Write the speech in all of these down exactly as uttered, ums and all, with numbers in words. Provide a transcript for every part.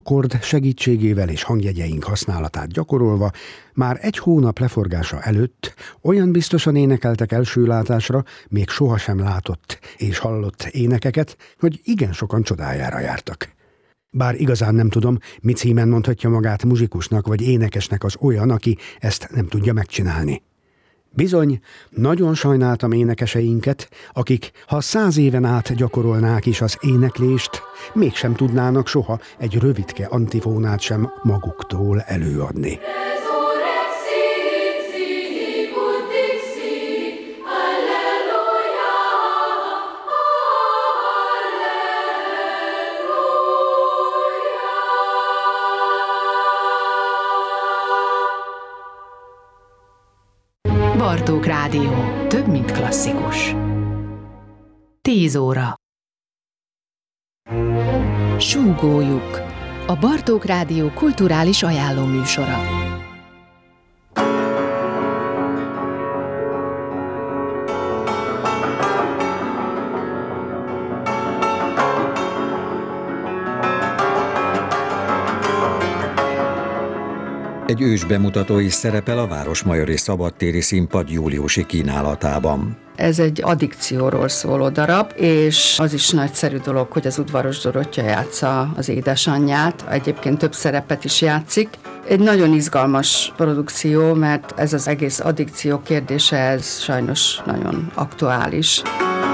Kord segítségével és hangjegyeink használatát gyakorolva már egy hónap leforgása előtt olyan biztosan énekeltek első látásra még sohasem látott és hallott énekeket, hogy igen sokan csodájára jártak. Bár igazán nem tudom, mi címen mondhatja magát muzsikusnak vagy énekesnek az olyan, aki ezt nem tudja megcsinálni. Bizony, nagyon sajnáltam énekeseinket, akik, ha száz éven át gyakorolnák is az éneklést, mégsem tudnának soha egy rövidke antifónát sem maguktól előadni. Bartók Rádió. Több, mint klasszikus. Tíz óra. Súgójuk. A Bartók Rádió kulturális ajánlóműsora. Egy ősbemutató is szerepel a Városmajori Szabadtéri Színpad júliusi kínálatában. Ez egy addikcióról szóló darab, és az is nagyszerű dolog, hogy az Udvaros Dorottya játsza az édesanyját, egyébként több szerepet is játszik. Egy nagyon izgalmas produkció, mert ez az egész addikció kérdése, ez sajnos nagyon aktuális.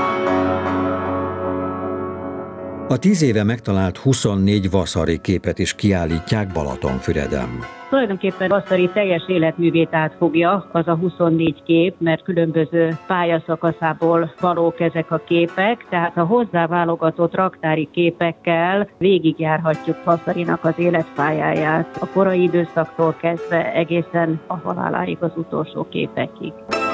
A tíz éve megtalált huszonnégy Vasari képet is kiállítják Balatonfüreden. Tulajdonképpen Vasari teljes életművét átfogja az a huszonnégy kép, mert különböző pályaszakaszából valók ezek a képek, tehát a hozzáválogatott raktári képekkel végigjárhatjuk Vasarinak az életpályáját, a korai időszaktól kezdve egészen a haláláig, az utolsó képekig.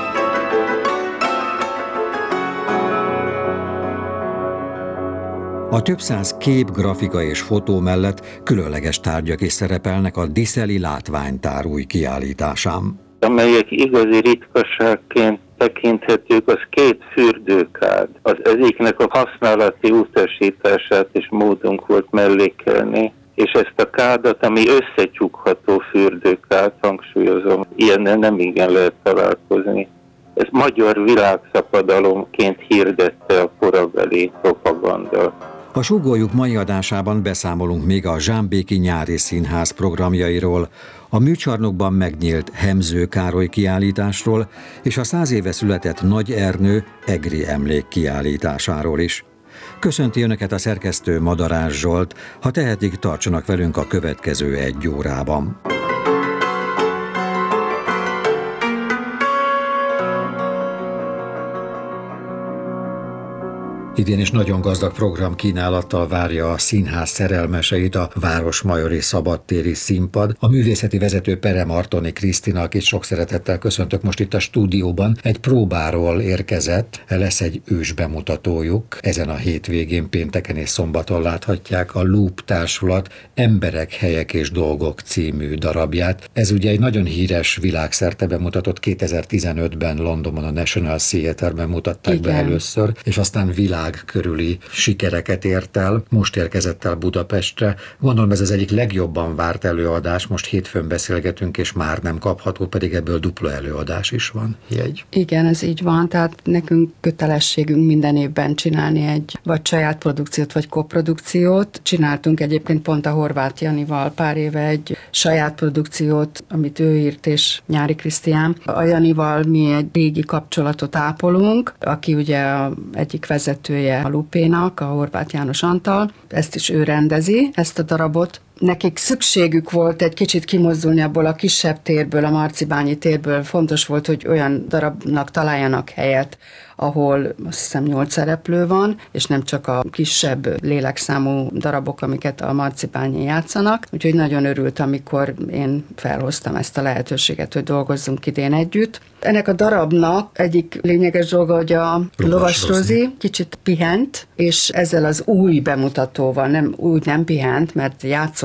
A több száz kép, grafika és fotó mellett különleges tárgyak is szerepelnek a Diszeli Látványtár új kiállításán. Amelyek igazi ritkaságként tekinthetők, az két fürdőkád. Az egyiknek a használati utasítását is módunk volt mellékelni, és ezt a kádat, ami összecsukható fürdőkád, hangsúlyozom, ilyennel nem igen lehet találkozni. Ez magyar világszapadalomként hirdette a korabeli propaganda. A Súgójuk mai adásában beszámolunk még a Zsámbéki Nyári Színház programjairól, a műcsarnokban megnyílt Hemző Károly kiállításról és a száz éve született Nagy Ernő egri emlék kiállításáról is. Köszönti Önöket a szerkesztő Madarás Zsolt, ha tehetik, tartsanak velünk a következő egy órában. Idén is nagyon gazdag program kínálattal várja a színház szerelmeseit a Városmajori Szabadtéri Színpad. A művészeti vezető Pere Martoni Krisztina, akit sok szeretettel köszöntök most itt a stúdióban, egy próbáról érkezett, lesz egy ősbemutatójuk. Ezen a hétvégén, pénteken és szombaton láthatják a Loop Társulat Emberek, helyek és dolgok című darabját. Ez ugye egy nagyon híres, világszerte bemutatott, kétezer-tizenötben Londonban a National Theatre-ben mutatták Igen. be először, és aztán világ körüli sikereket ért el, most érkezett el Budapestre. Gondolom ez az egyik legjobban várt előadás, most hétfőn beszélgetünk, és már nem kapható, pedig ebből dupla előadás is van. Jegy. Igen, ez így van, tehát nekünk kötelességünk minden évben csinálni egy vagy saját produkciót, vagy koprodukciót. Csináltunk egyébként pont a Horváth Janival pár éve egy saját produkciót, amit ő írt, és Nyári Krisztián. A Janival mi egy régi kapcsolatot ápolunk, aki ugye a egyik vezető a Lupénak, a Horváth János Antal. Ezt is ő rendezi, ezt a darabot. Nekik szükségük volt egy kicsit kimozdulni abból a kisebb térből, a Marcibányi térből. Fontos volt, hogy olyan darabnak találjanak helyet, ahol azt hiszem nyolc szereplő van, és nem csak a kisebb lélekszámú darabok, amiket a Marcibányi játszanak. Úgyhogy nagyon örült, amikor én felhoztam ezt a lehetőséget, hogy dolgozzunk idén együtt. Ennek a darabnak egyik lényeges dolga, hogy a Lovas Rozi kicsit pihent, és ezzel az új bemutatóval, nem úgy nem pihent, mert játszott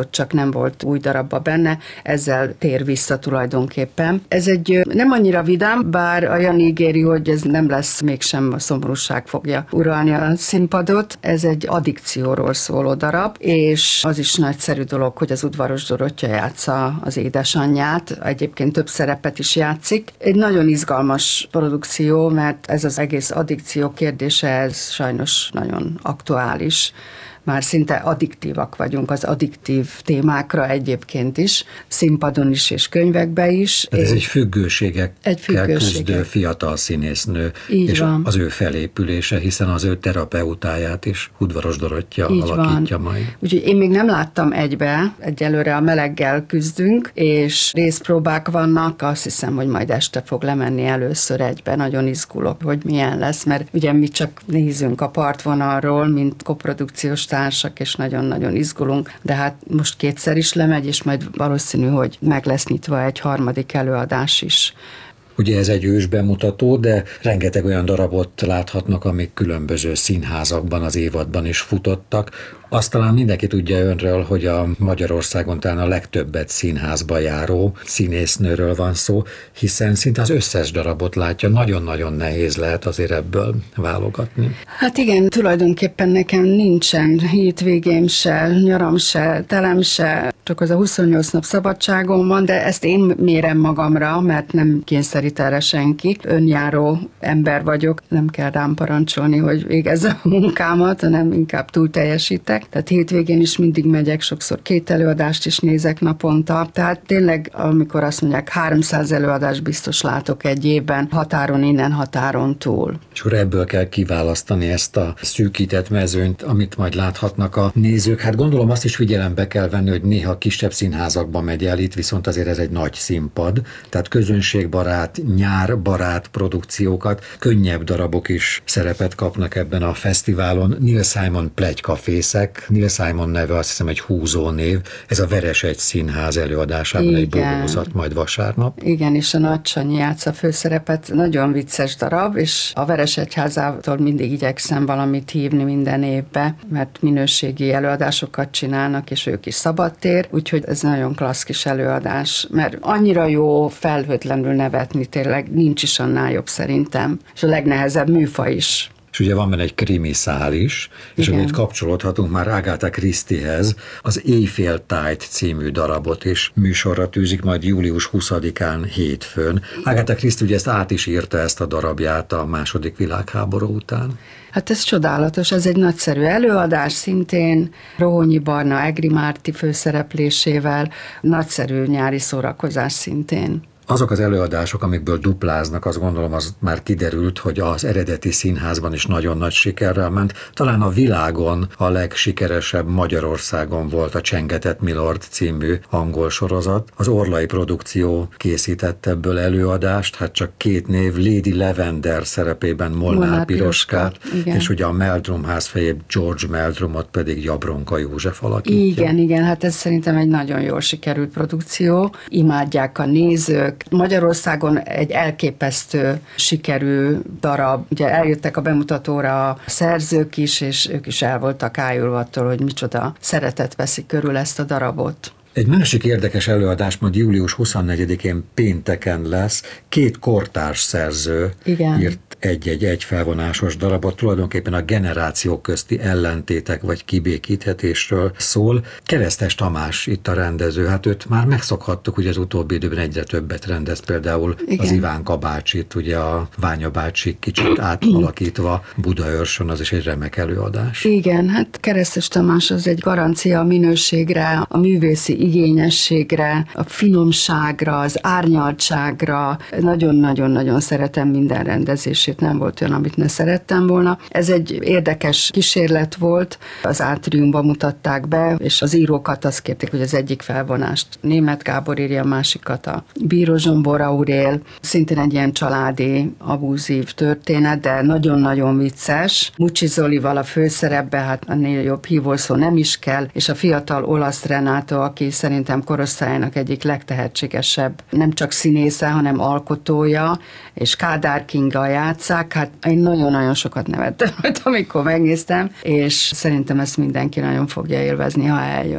ott csak nem volt új darabba benne, ezzel tér vissza tulajdonképpen. Ez egy nem annyira vidám, bár a Jani ígéri, hogy ez nem lesz, mégsem a szomorúság fogja uralni a színpadot. Ez egy addikcióról szóló darab, és az is nagyszerű dolog, hogy az Udvaros Dorottya játsza az édesanyját, egyébként több szerepet is játszik. Egy nagyon izgalmas produkció, mert ez az egész addikció kérdése, ez sajnos nagyon aktuális. Már szinte addiktívak vagyunk az addiktív témákra egyébként is, színpadon is és könyvekbe is. Tehát ez egy függőségekkel egy függőségek. küzdő fiatal színésznő, így és van. Az ő felépülése, hiszen az ő terapeutáját is Udvaros Dorottya így alakítja van. majd. Úgyhogy én még nem láttam egybe, egyelőre a meleggel küzdünk, és részpróbák vannak, azt hiszem, hogy majd este fog lemenni először egybe, nagyon izgulok, hogy milyen lesz, mert ugye mi csak nézünk a partvonalról, mint koprodukciós társak, és nagyon-nagyon izgulunk, de hát most kétszer is lemegy, és majd valószínű, hogy meg lesz nyitva egy harmadik előadás is. Ugye ez egy ős bemutató, de rengeteg olyan darabot láthatnak, amik különböző színházakban az évadban is futottak. Azt talán mindenki tudja önről, hogy a Magyarországon talán a legtöbbet színházba járó színésznőről van szó, hiszen szinte az összes darabot látja, nagyon-nagyon nehéz lehet azért ebből válogatni. Hát igen, tulajdonképpen nekem nincsen hétvégém se, nyaram se, telem se, csak az a huszonnyolc nap szabadságom van, de ezt én mérem magamra, mert nem kényszerít erre senki. Önjáró ember vagyok, nem kell rám parancsolni, hogy végezzem a munkámat, hanem inkább túl teljesítek. Tehát hétvégén is mindig megyek, sokszor két előadást is nézek naponta. Tehát tényleg, amikor azt mondják, háromszáz előadást biztos látok egy évben, határon innen, határon túl. És akkor ebből kell kiválasztani ezt a szűkített mezőnyt, amit majd láthatnak a nézők. Hát gondolom azt is figyelembe kell venni, hogy néha kisebb színházakba megy el, itt viszont azért ez egy nagy színpad, tehát közönségbarát, nyárbarát produkciókat, könnyebb darabok is szerepet kapnak ebben a fesztiválon. Neil Simon pletykafészek, Neil Simon neve azt hiszem egy húzó név, ez a Veresegy Színház előadásában egy bódózat majd vasárnap. Igen, és a Nagy Sanyi játsza főszerepet, nagyon vicces darab, és a Veresegyházától mindig igyekszem valamit hívni minden évbe, mert minőségi előadásokat csinálnak, és ők is szabadtér, úgyhogy ez nagyon klassz kis előadás, mert annyira jó felhőtlenül nevetni, tényleg nincs is annál jobb szerintem, és a legnehezebb műfaj is. És ugye van benne egy krimi szál is, és igen. amit kapcsolódhatunk már Agatha Christiehez, az Éjféltájt című darabot is műsorra tűzik majd július huszadikán hétfőn. Agatha Christie ugye ezt át is írta, ezt a darabját a második világháború után. Hát ez csodálatos, ez egy nagyszerű előadás, szintén Rohonyi Barna, Egri Márti főszereplésével, nagyszerű nyári szórakozás szintén. Azok az előadások, amikből dupláznak, azt gondolom, az már kiderült, hogy az eredeti színházban is nagyon nagy sikerrel ment. Talán a világon a legsikeresebb Magyarországon volt a Csengetett Milord című angol sorozat. Az Orlai produkció készített ebből előadást, hát csak két név, Lady Lavender szerepében Molnár, Molnár Piroskát, Piroska, és ugye a Meldrum házfejébb George Meldrumot pedig Jabronka József alakítja. Igen, igen, hát ez szerintem egy nagyon jól sikerült produkció. Imádják a nézők. Magyarországon egy elképesztő sikerű darab. Ugye eljöttek a bemutatóra a szerzők is, és ők is el voltak ájulva attól, hogy micsoda szeretet veszi körül ezt a darabot. Egy másik érdekes előadás majd július huszonnegyedikén pénteken lesz. Két kortárs szerző Igen. írt egy-egy egy felvonásos darabot, tulajdonképpen a generációk közti ellentétek vagy kibékíthetésről szól. Keresztes Tamás itt a rendező, hát őt már megszokhattuk, hogy az utóbbi időben egyre többet rendez, például igen. az Ivánka bácsit, ugye a Ványa bácsi kicsit átalakítva Budaörsön, az is egy remek előadás. Igen, hát Keresztes Tamás az egy garancia a minőségre, a művészi igényességre, a finomságra, az árnyaltságra. Nagyon-nagyon-nagyon szeretem minden rendezését, nem volt olyan, amit ne szerettem volna. Ez egy érdekes kísérlet volt, az Átriumban mutatták be, és az írókat azt kérték, hogy az egyik felvonást Németh Gábor írja, a másikat a Bíró Zsombor Aurél. Szintén egy ilyen családi, abúzív történet, de nagyon-nagyon vicces. Mucsi Zolival a főszerepbe, hát ennél jobb hívószó nem is kell, és a fiatal olasz Renato, aki szerintem korosztályának egyik legtehetségesebb, nem csak színésze, hanem alkotója, és Kádár Kinga játsszák. Hát én nagyon-nagyon sokat nevettem, amikor megnéztem, és szerintem ezt mindenki nagyon fogja élvezni, ha eljön.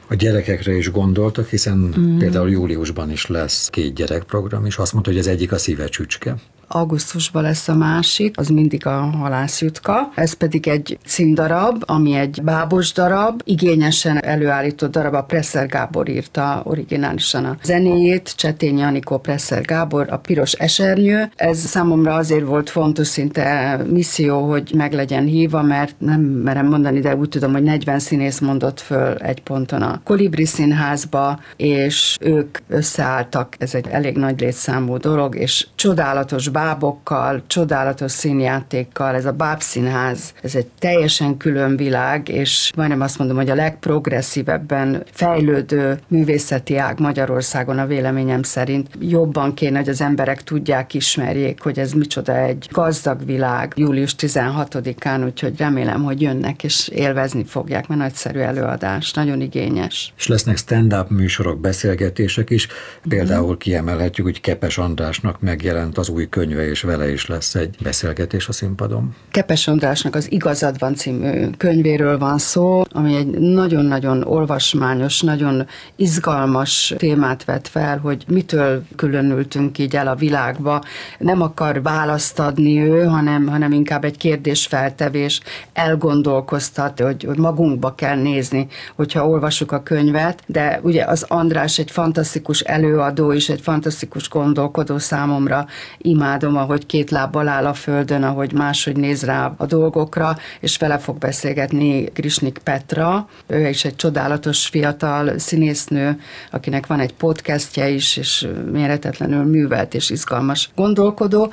A gyerekekre is gondoltak, hiszen mm. például júliusban is lesz két gyerekprogram, és azt mondta, hogy az egyik a Szívecsücske. Augusztusban lesz a másik, az mindig a Halászjutka. Ez pedig egy címdarab, ami egy bábos darab, igényesen előállított darab, a Presser Gábor írta originálisan a zenéjét, Csetényi Anikó, Presser Gábor, a Piros esernyő. Ez számomra azért volt fontos, szinte misszió, hogy meg legyen hívva, mert nem merem mondani, de úgy tudom, hogy negyven színész mondott föl egy ponton a Kolibri Színházba, és ők összeálltak, ez egy elég nagy létszámú dolog, és csodálatos bábokkal, csodálatos színjátékkal, ez a bábszínház, ez egy teljesen külön világ, és majdnem azt mondom, hogy a legprogresszívebben fejlődő művészeti ág Magyarországon a véleményem szerint. Jobban kéne, hogy az emberek tudják, ismerjék, hogy ez micsoda egy gazdag világ július tizenhatodikán, úgyhogy remélem, hogy jönnek és élvezni fogják, mert nagyszerű előadás, nagyon igényes. És lesznek stand-up műsorok, beszélgetések is, például kiemelhetjük, hogy Kepes Andrásnak megjelent az új könyve, és vele is lesz egy beszélgetés a színpadon. Kepes Andrásnak az Igazad van című könyvéről van szó, ami egy nagyon-nagyon olvasmányos, nagyon izgalmas témát vet fel, hogy mitől különültünk így el a világba. Nem akar választ adni ő, hanem, hanem inkább egy kérdésfeltevés, elgondolkoztat, hogy, hogy magunkba kell nézni, hogyha olvassuk a könyvet, de ugye az András egy fantasztikus előadó és egy fantasztikus gondolkodó számomra. Imádom, ahogy két lábbal áll a földön, ahogy máshogy néz rá a dolgokra, és vele fog beszélgetni Grisnik Petra. Ő is egy csodálatos fiatal színésznő, akinek van egy podcastje is, és méretetlenül művelt és izgalmas gondolkodó,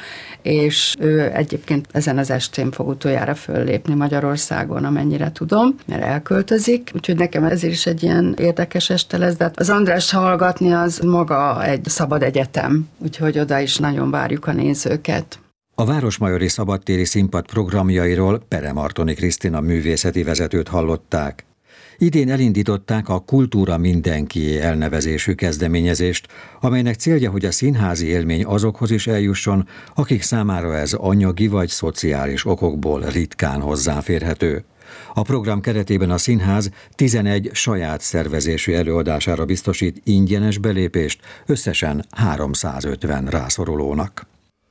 és ő egyébként ezen az estén fog utoljára föllépni Magyarországon, amennyire tudom, mert elköltözik, úgyhogy nekem ezért is egy ilyen érdekes este lesz, de az András hallgatni az maga egy szabad egyetem, úgyhogy oda is nagyon várjuk a nézőket. A Városmajori Szabadtéri Színpad programjairól Peremartoni Krisztina művészeti vezetőt hallották. Idén elindították a Kultúra mindenkié elnevezésű kezdeményezést, amelynek célja, hogy a színházi élmény azokhoz is eljusson, akik számára ez anyagi vagy szociális okokból ritkán hozzáférhető. A program keretében a színház tizenegy saját szervezésű előadására biztosít ingyenes belépést összesen háromszázötven rászorulónak.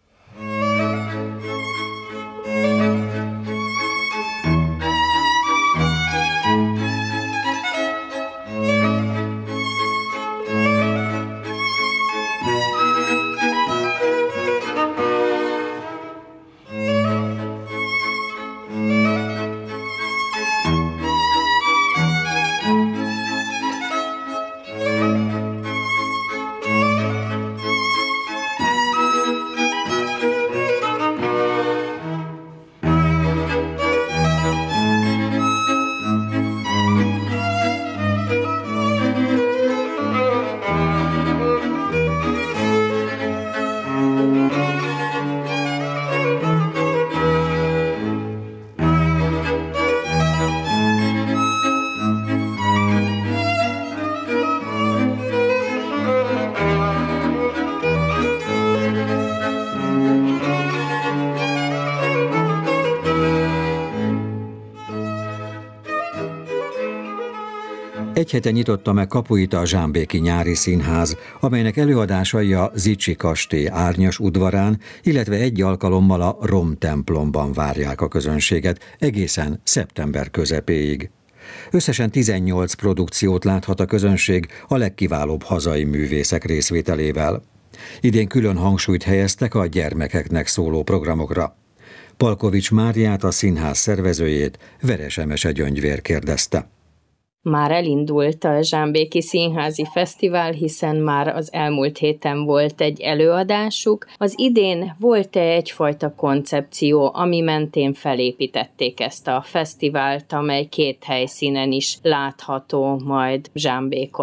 Egy hete nyitotta meg kapuit a Zsámbéki Nyári Színház, amelynek előadásai a Zichy kastély Árnyas udvarán, illetve egy alkalommal a Rom templomban várják a közönséget egészen szeptember közepéig. Összesen tizennyolc produkciót láthat a közönség a legkiválóbb hazai művészek részvételével. Idén külön hangsúlyt helyeztek a gyermekeknek szóló programokra. Palkovics Máriát, a színház szervezőjét, Veres Emese Gyöngyvér kérdezte. Már elindult a Zsámbéki Színházi Fesztivál, hiszen már az elmúlt héten volt egy előadásuk. Az idén volt-e egyfajta koncepció, ami mentén felépítették ezt a fesztivált, amely két helyszínen is látható majd Zsámbékon?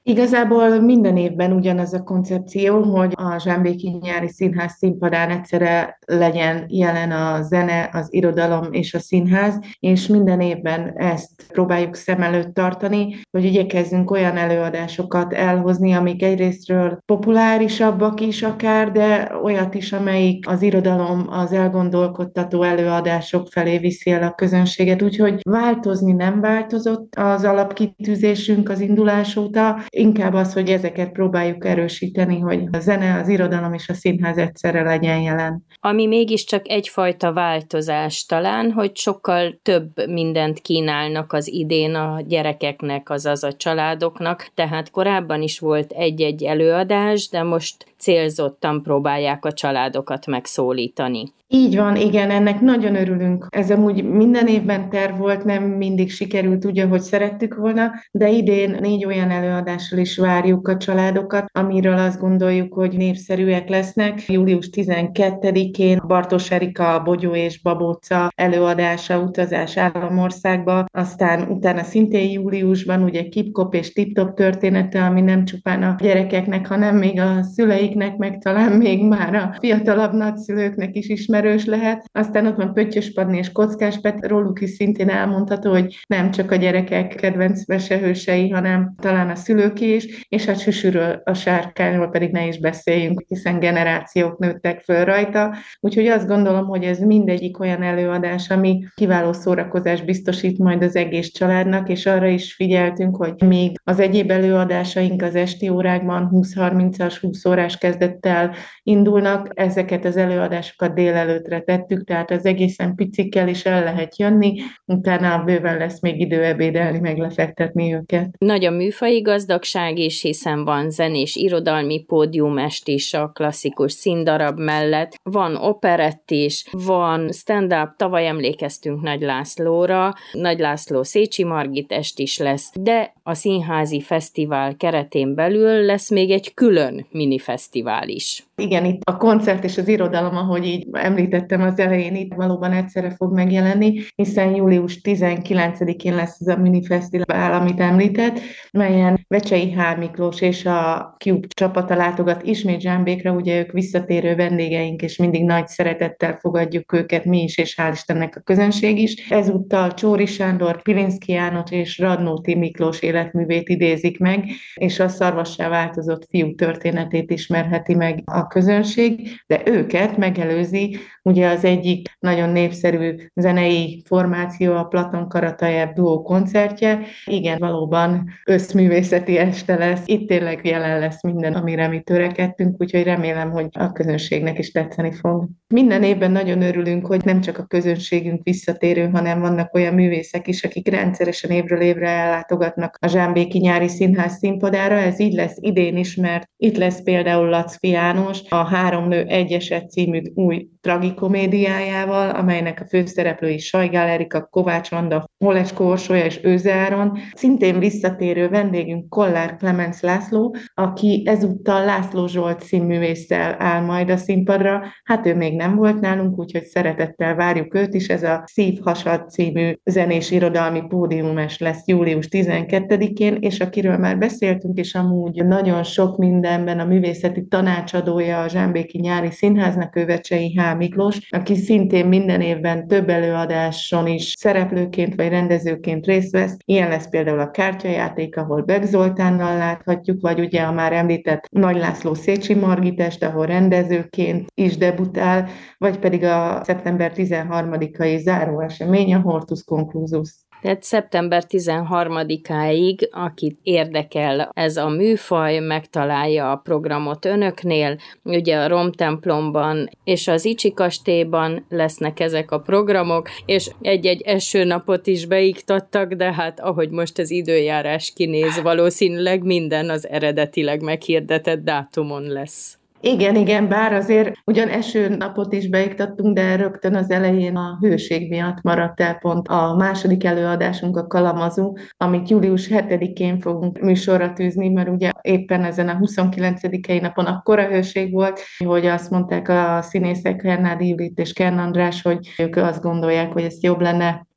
Igazából minden évben ugyanaz a koncepció, hogy a Zsámbéki Nyári Színház színpadán egyszerre legyen jelen a zene, az irodalom és a színház, és minden évben ezt próbáljuk szem előtt tartani, hogy igyekezzünk olyan előadásokat elhozni, amik egyrésztről populárisabbak is akár, de olyat is, amelyik az irodalom, az elgondolkodtató előadások felé viszi el a közönséget. Úgyhogy változni nem változott az alapkitűzésünk az indulás óta, inkább az, hogy ezeket próbáljuk erősíteni, hogy a zene, az irodalom és a színház egyszerre legyen jelen. Ami mégiscsak egyfajta változás talán, hogy sokkal több mindent kínálnak az idén a gyerekeknek, azaz a családoknak, tehát korábban is volt egy-egy előadás, de most célzottan próbálják a családokat megszólítani. Így van, igen, ennek nagyon örülünk. Ez amúgy minden évben terv volt, nem mindig sikerült úgy, ahogy szerettük volna, de idén négy olyan előadással is várjuk a családokat, amiről azt gondoljuk, hogy népszerűek lesznek. július tizenkettedikén Bartos Erika Bogyó és Babóca előadása, Utazás Államországba, aztán utána szintén júliusban ugye Kip-Kop és Tip-Top története, ami nem csupán a gyerekeknek, hanem még a szüleiknek, meg talán még már a fiatalabb nagyszülőknek is ismerős lehet. Aztán ott van Pöttyös Panni és Kockás Pet, róluk is szintén elmondható, hogy nem csak a gyerekek kedvenc mesehősei, hanem talán a szülők is, és a Süsüről, a sárkányról pedig ne is beszéljünk, hiszen generációk nőttek föl rajta. Úgyhogy azt gondolom, hogy ez mindegyik olyan előadás, ami kiváló szórakozás biztosít majd az egész családnak, és arra is figyeltünk, hogy még az egyéb előadásaink az esti órákban húsz-harmincas, húsz órás kezdettel indulnak, ezeket az előadásokat délelőtre tettük, tehát az egészen picikkel is el lehet jönni, utána bőven lesz még idő ebédelni, meg lefektetni őket. Nagy a műfaji gazdagság is, hiszen van zenés irodalmi pódiumest is a klasszikus színdarab mellett, van operett is, van stand-up, tavaly emlékeztünk Nagy Lászlóra, Nagy László Szécsi Margit est is lesz, de a színházi fesztivál keretén belül lesz még egy külön minifesztivál is. Igen, itt a koncert és az irodalom, ahogy így említettem az elején, itt valóban egyszerre fog megjelenni, hiszen július tizenkilencedikén lesz ez a minifesztivál, amit említett, melyen Vecsei H. Miklós és a Cube csapata látogat ismét Zsámbékra, ugye ők visszatérő vendégeink, és mindig nagy szeretettel fogadjuk őket mi is, és hál' Istennek a közönség is. Ezúttal Csóri Sándor, Pilinszky János és Radnóti Miklós életművét idézik meg, és a szarvassá változott fiú történetét ismerheti meg a közönség, de őket megelőzi ugye az egyik nagyon népszerű zenei formáció, a Platon Karatajev duó koncertje. Igen, valóban összművészeti este lesz. Itt tényleg jelen lesz minden, amire mi törekedtünk, úgyhogy remélem, hogy a közönségnek is tetszeni fog. Minden évben nagyon örülünk, hogy nem csak a közönségünk visszatérő, hanem vannak olyan művészek is, akik rendszeresen évről évre ellátogatnak a Zsámbéki Nyári Színház színpadára. Ez így lesz idén is, mert itt lesz például Laczky János, a Három nő egy eset című új tragikomédiájával, amelynek a főszereplői Sajgál Erika, Kovács Vanda, Holecskó Orsolya és Őze Áron. Szintén visszatérő vendégünk Kollár Klemenc László, aki ezúttal László Zsolt színművésszel áll majd a színpadra. Hát ő még nem volt nálunk, úgyhogy szeretettel várjuk őt is. Ez a Szívhasad című zenés irodalmi pódiumes lesz július tizenkettedikén, és akiről már beszéltünk, és amúgy nagyon sok mindenben a művészeti tanácsadója a Zsámbéki Nyári Színháznak, ő Vecsei H. Miklós, aki szintén minden évben több előadáson is szereplőként vagy rendezőként részt vesz. Ilyen lesz például a Kártyajáték, ahol Beck Zoltánnal láthatjuk, vagy ugye a már említett Nagy László Szécsi Margit est, ahol rendezőként is debutál, vagy pedig a szeptember tizenharmadikai záróesemény, a Hortus Conclusus. Tehát szeptember tizenharmadikáig, akit érdekel ez a műfaj, megtalálja a programot önöknél. Ugye a Romtemplomban és az Icsi kastélyban lesznek ezek a programok, és egy-egy esőnapot is beiktattak, de hát ahogy most az időjárás kinéz, valószínűleg minden az eredetileg meghirdetett dátumon lesz. Igen, igen, bár azért ugyan esőnapot is beiktattunk, de rögtön az elején a hőség miatt maradt el pont a második előadásunk, a Kalamazú, amit július hetedikén fogunk műsorra tűzni, mert ugye éppen ezen a huszonkilencedikei napon akkora hőség volt, hogy azt mondták a színészek, Hernádi Judit és Kern András, hogy ők azt gondolják, hogy ezt jobb lenne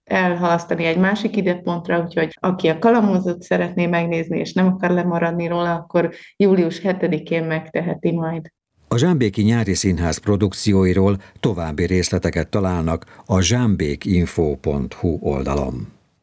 elhalasztani egy másik időpontra, úgyhogy aki a Kalamazot szeretné megnézni, és nem akar lemaradni róla, akkor július hetedikén megteheti majd. A Zsámbéki Nyári Színház produkcióiról további részleteket találnak a zsámbékinfo pont hu oldalon.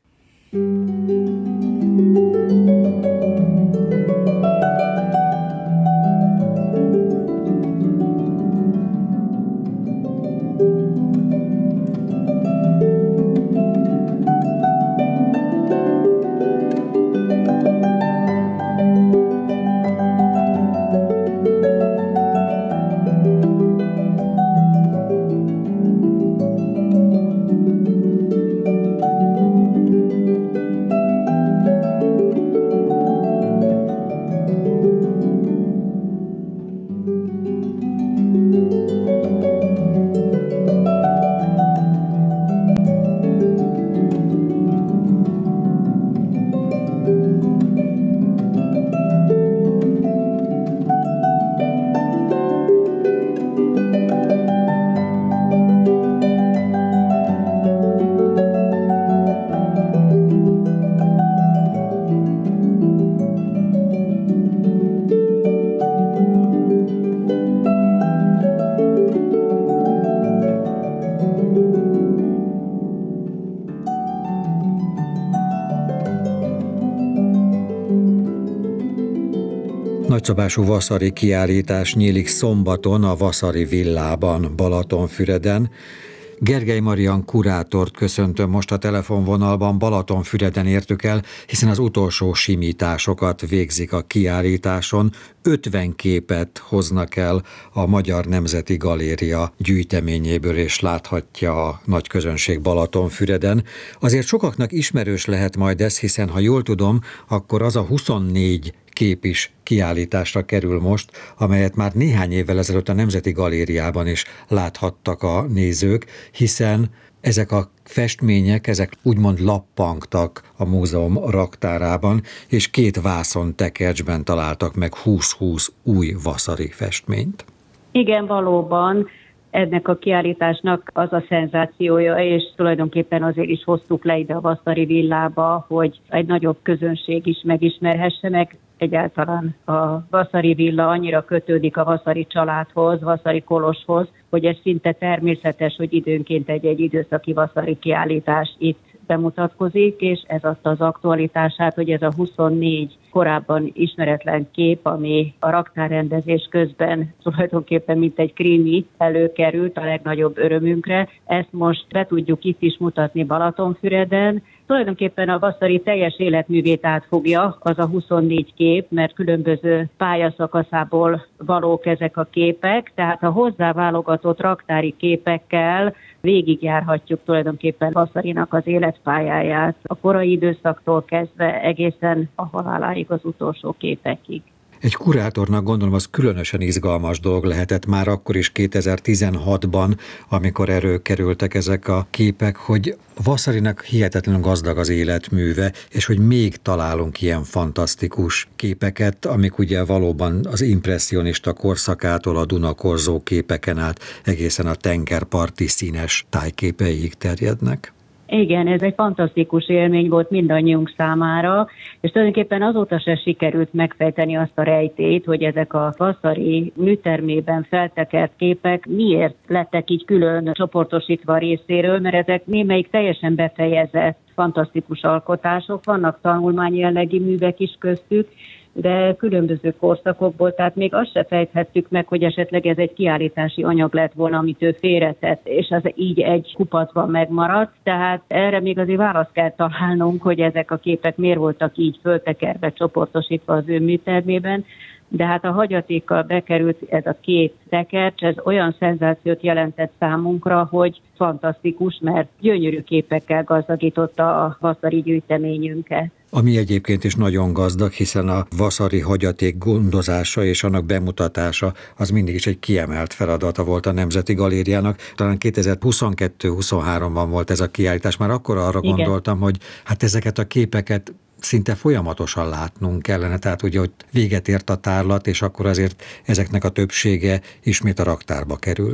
Nagyszabású vaszari kiállítás nyílik szombaton a Vaszari villában, Balatonfüreden. Gergely Marian kurátort köszöntöm most a telefonvonalban, Balatonfüreden értük el, hiszen az utolsó simításokat végzik a kiállításon. ötven képet hoznak el a Magyar Nemzeti Galéria gyűjteményéből, és láthatja a nagy közönség Balatonfüreden. Azért sokaknak ismerős lehet majd ez, hiszen ha jól tudom, akkor az a huszonnégy kép is kiállításra kerül most, amelyet már néhány évvel ezelőtt a Nemzeti Galériában is láthattak a nézők, hiszen ezek a festmények, ezek úgymond lappangtak a múzeum raktárában, és két vászon tekercsben találtak meg húsz-húsz új vaszari festményt. Igen, valóban. Ennek a kiállításnak az a szenzációja, és tulajdonképpen azért is hoztuk le ide a Vaszari villába, hogy egy nagyobb közönség is megismerhesse meg. Egyáltalán a Vaszari villa annyira kötődik a Vaszari családhoz, Vaszari Koloshoz, hogy ez szinte természetes, hogy időnként egy-egy időszaki Vaszari kiállítás itt bemutatkozik, és ez adta az aktualitását, hogy ez a huszonnégy korábban ismeretlen kép, ami a raktárrendezés közben tulajdonképpen mint egy krimi előkerült a legnagyobb örömünkre. Ezt most be tudjuk itt is mutatni Balatonfüreden. Tulajdonképpen a Vaszari teljes életművét átfogja az a huszonnégy kép, mert különböző pályaszakaszából valók ezek a képek, tehát a hozzáválogatott raktári képekkel végigjárhatjuk tulajdonképpen Vaszarinak az életpályáját, a korai időszaktól kezdve egészen a haláláig, az utolsó képekig. Egy kurátornak gondolom az különösen izgalmas dolog lehetett már akkor is kétezer-tizenhatban, amikor előkerültek ezek a képek, hogy Vaszarinak hihetetlenül gazdag az életműve, és hogy még találunk ilyen fantasztikus képeket, amik ugye valóban az impresszionista korszakától a Dunakorzó képeken át egészen a tengerparti színes tájképeig terjednek. Igen, ez egy fantasztikus élmény volt mindannyiunk számára, és tulajdonképpen azóta se sikerült megfejteni azt a rejtét, hogy ezek a Vaszari műtermében feltekert képek miért lettek így külön csoportosítva a részéről, mert ezek némelyik teljesen befejezett, fantasztikus alkotások, vannak tanulmányjellegű művek is köztük, de különböző korszakokból, tehát még azt se fejthettük meg, hogy esetleg ez egy kiállítási anyag lett volna, amit ő félretett, és az így egy kupacban megmaradt, tehát erre még azért választ kell találnunk, hogy ezek a képek miért voltak így föltekerve, csoportosítva az ő műtermében, de hát a hagyatékkal bekerült ez a két tekercs, ez olyan szenzációt jelentett számunkra, hogy fantasztikus, mert gyönyörű képekkel gazdagította a vaszari gyűjteményünket. Ami egyébként is nagyon gazdag, hiszen a vaszari hagyaték gondozása és annak bemutatása az mindig is egy kiemelt feladata volt a Nemzeti Galériának. Talán kétezer-huszonkettő-huszonháromban volt ez a kiállítás, már akkor arra Igen. gondoltam, hogy hát ezeket a képeket szinte folyamatosan látnunk kellene, tehát ugye, hogy véget ért a tárlat, és akkor azért ezeknek a többsége ismét a raktárba került.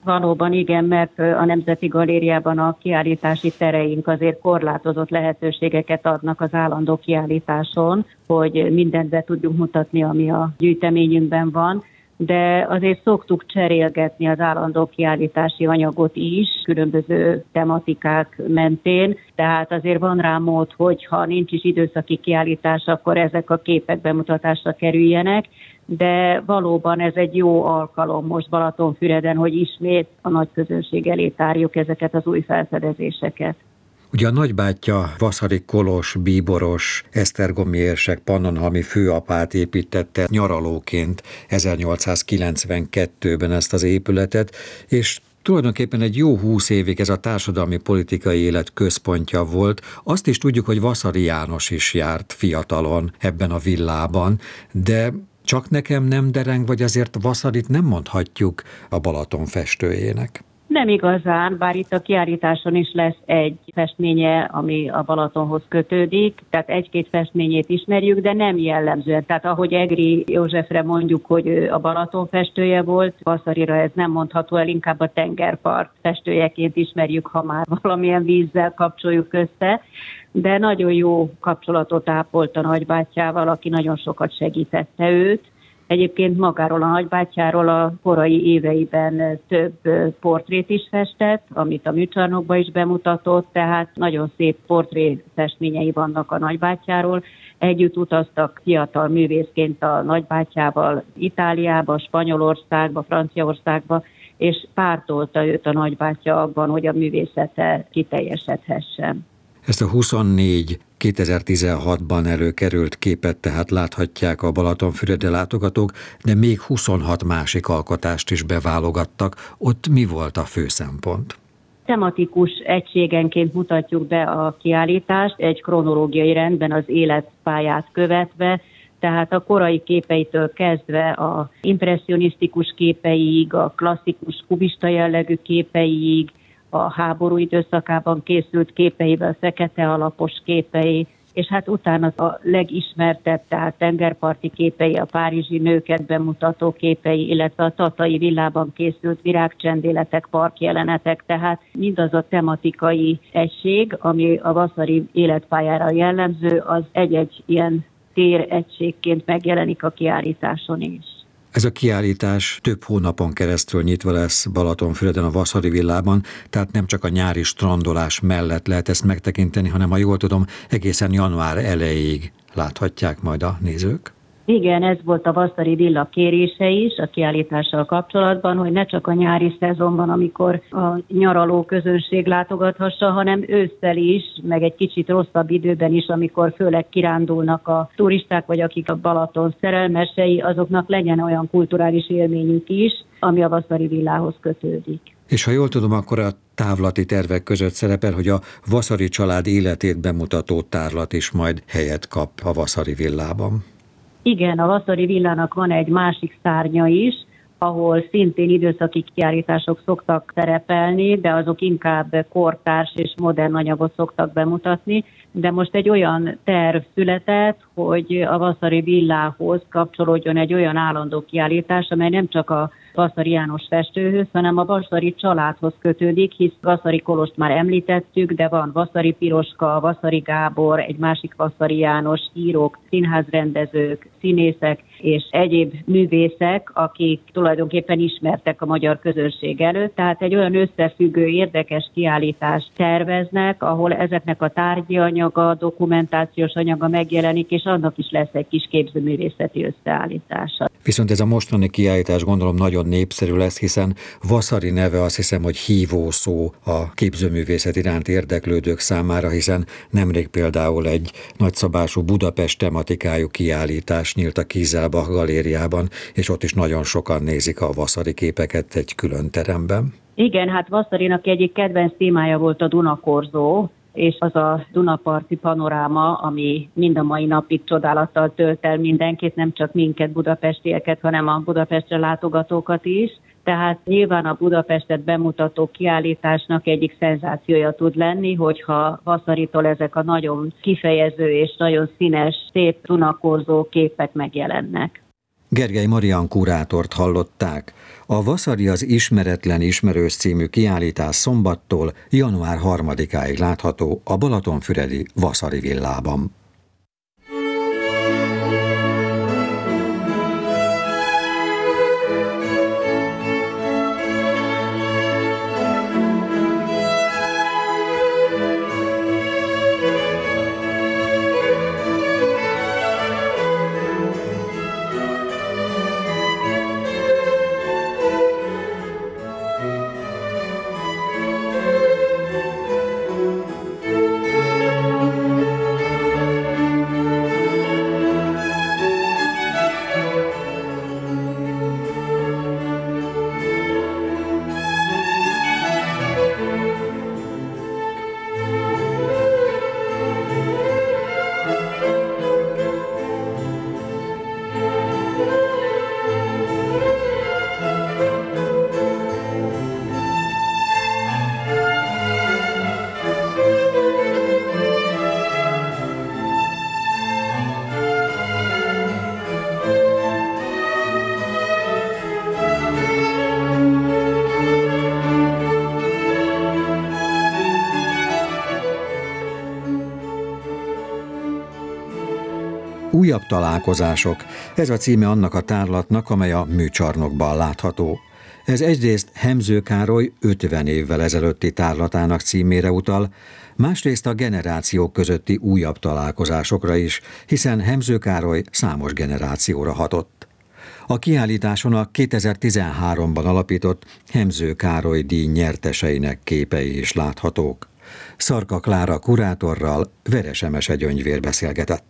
Valóban igen, mert a Nemzeti Galériában a kiállítási tereink azért korlátozott lehetőségeket adnak az állandó kiállításon, hogy mindent be tudjunk mutatni, ami a gyűjteményünkben van, de azért szoktuk cserélgetni az állandó kiállítási anyagot is, különböző tematikák mentén, tehát azért van rá mód, hogy ha nincs is időszaki kiállítás, akkor ezek a képek bemutatásra kerüljenek, de valóban ez egy jó alkalom most Balatonfüreden, hogy ismét a nagy közönség elé tárjuk ezeket az új felfedezéseket. Ugye a nagybátyja Vaszary Kolos, bíboros, esztergomi érsek pannonhalmi főapát építette nyaralóként ezernyolcszázkilencvenkettőben ezt az épületet, és tulajdonképpen egy jó húsz évig ez a társadalmi politikai élet központja volt. Azt is tudjuk, hogy Vaszary János is járt fiatalon ebben a villában, de csak nekem nem dereng, vagy azért Vasaryt nem mondhatjuk a Balaton festőjének? Nem igazán, bár itt a kiállításon is lesz egy festménye, ami a Balatonhoz kötődik, tehát egy-két festményét ismerjük, de nem jellemzően. Tehát ahogy Egri Józsefre mondjuk, hogy ő a Balaton festője volt, Vasaryra ez nem mondható el, inkább a tengerpart festőjeként ismerjük, ha már valamilyen vízzel kapcsoljuk össze, de nagyon jó kapcsolatot ápolt a nagybátyjával, aki nagyon sokat segítette őt. Egyébként magáról a nagybátyjáról a korai éveiben több portrét is festett, amit a műcsarnokban is bemutatott, tehát nagyon szép portré festményei vannak a nagybátyjáról. Együtt utaztak fiatal művészként a nagybátyjával Itáliába, Spanyolországba, Franciaországba, és pártolta őt a nagybátyja abban, hogy a művészete kiteljesedhessen. Ezt a huszonnégy kétezer-tizenhatban előkerült képet tehát láthatják a Balatonfüredi látogatók, de még huszonhat másik alkotást is beválogattak. Ott mi volt a fő szempont? Tematikus egységenként mutatjuk be a kiállítást, egy kronológiai rendben az életpályát követve, tehát a korai képeitől kezdve a impresszionisztikus képeiig, a klasszikus kubista jellegű képeiig, a háború időszakában készült képeivel, fekete alapos képei, és hát utána a legismertebb, tehát tengerparti képei, a párizsi nőket bemutató képei, illetve a tatai villában készült virágcsendéletek, parkjelenetek, tehát mindaz a tematikai egység, ami a Vasary életpályára jellemző, az egy-egy ilyen téregységként megjelenik a kiállításon is. Ez a kiállítás több hónapon keresztül nyitva lesz Balatonfüreden a Vasary villában, tehát nem csak a nyári strandolás mellett lehet ezt megtekinteni, hanem ha jól tudom, egészen január elejéig láthatják majd a nézők. Igen, ez volt a Vasary villa kérése is a kiállítással kapcsolatban, hogy ne csak a nyári szezonban, amikor a nyaraló közönség látogathassa, hanem ősszel is, meg egy kicsit rosszabb időben is, amikor főleg kirándulnak a turisták, vagy akik a Balaton szerelmesei, azoknak legyen olyan kulturális élményük is, ami a Vasary villához kötődik. És ha jól tudom, akkor a távlati tervek között szerepel, hogy a Vasary család életét bemutató tárlat is majd helyet kap a Vasary villában. Igen, a Vasary villának van egy másik szárnya is, ahol szintén időszaki kiállítások szoktak szerepelni, de azok inkább kortárs és modern anyagot szoktak bemutatni, de most egy olyan terv született, hogy a Vasary villához kapcsolódjon egy olyan állandó kiállítás, amely nem csak a Vasary János festőhöz, hanem a Vasary családhoz kötődik, hisz Vaszary Kolost már említettük, de van Vaszary Piroska, Vaszary Gábor, egy másik Vaszary János, írók, színházrendezők, színészek és egyéb művészek, akik tulajdonképpen ismertek a magyar közönség előtt. Tehát egy olyan összefüggő, érdekes kiállítást terveznek, ahol ezeknek a tárgyi anyaga, dokumentációs anyaga megjelenik, és annak is lesz egy kis képzőművészeti összeállítása. Viszont ez a mostani kiállítás gondolom nagyon népszerű lesz, hiszen Vasary neve azt hiszem, hogy hívó szó a képzőművészet iránt érdeklődők számára, hiszen nemrég például egy nagyszabású Budapest tematikájú kiállítás nyílt a Kieselbach galériában, és ott is nagyon sokan nézik a Vasary képeket egy külön teremben. Igen, hát Vasarynak egyik kedvenc témája volt a Dunakorzó, és az a dunaparti panoráma, ami mind a mai napig csodálattal tölt el mindenkit, nem csak minket, budapestieket, hanem a Budapestre látogatókat is. Tehát nyilván a Budapestet bemutató kiállításnak egyik szenzációja tud lenni, hogyha Vasarytól ezek a nagyon kifejező és nagyon színes, szép dunakorzó képek megjelennek. Gergely Marian kurátort hallották. A Vasari az ismeretlen ismerős című kiállítás szombattól január harmadikáig látható a balatonfüredi Vasari villában. Újabb találkozások, ez a címe annak a tárlatnak, amely a műcsarnokban látható. Ez egyrészt Hemző Károly ötven évvel ezelőtti tárlatának címére utal, másrészt a generációk közötti újabb találkozásokra is, hiszen Hemző Károly számos generációra hatott. A kiállításon a kétezer-tizenháromban alapított Hemző Károly díj nyerteseinek képei is láthatók. Szarka Klára kurátorral Veres Emese Gyöngyvér beszélgetett.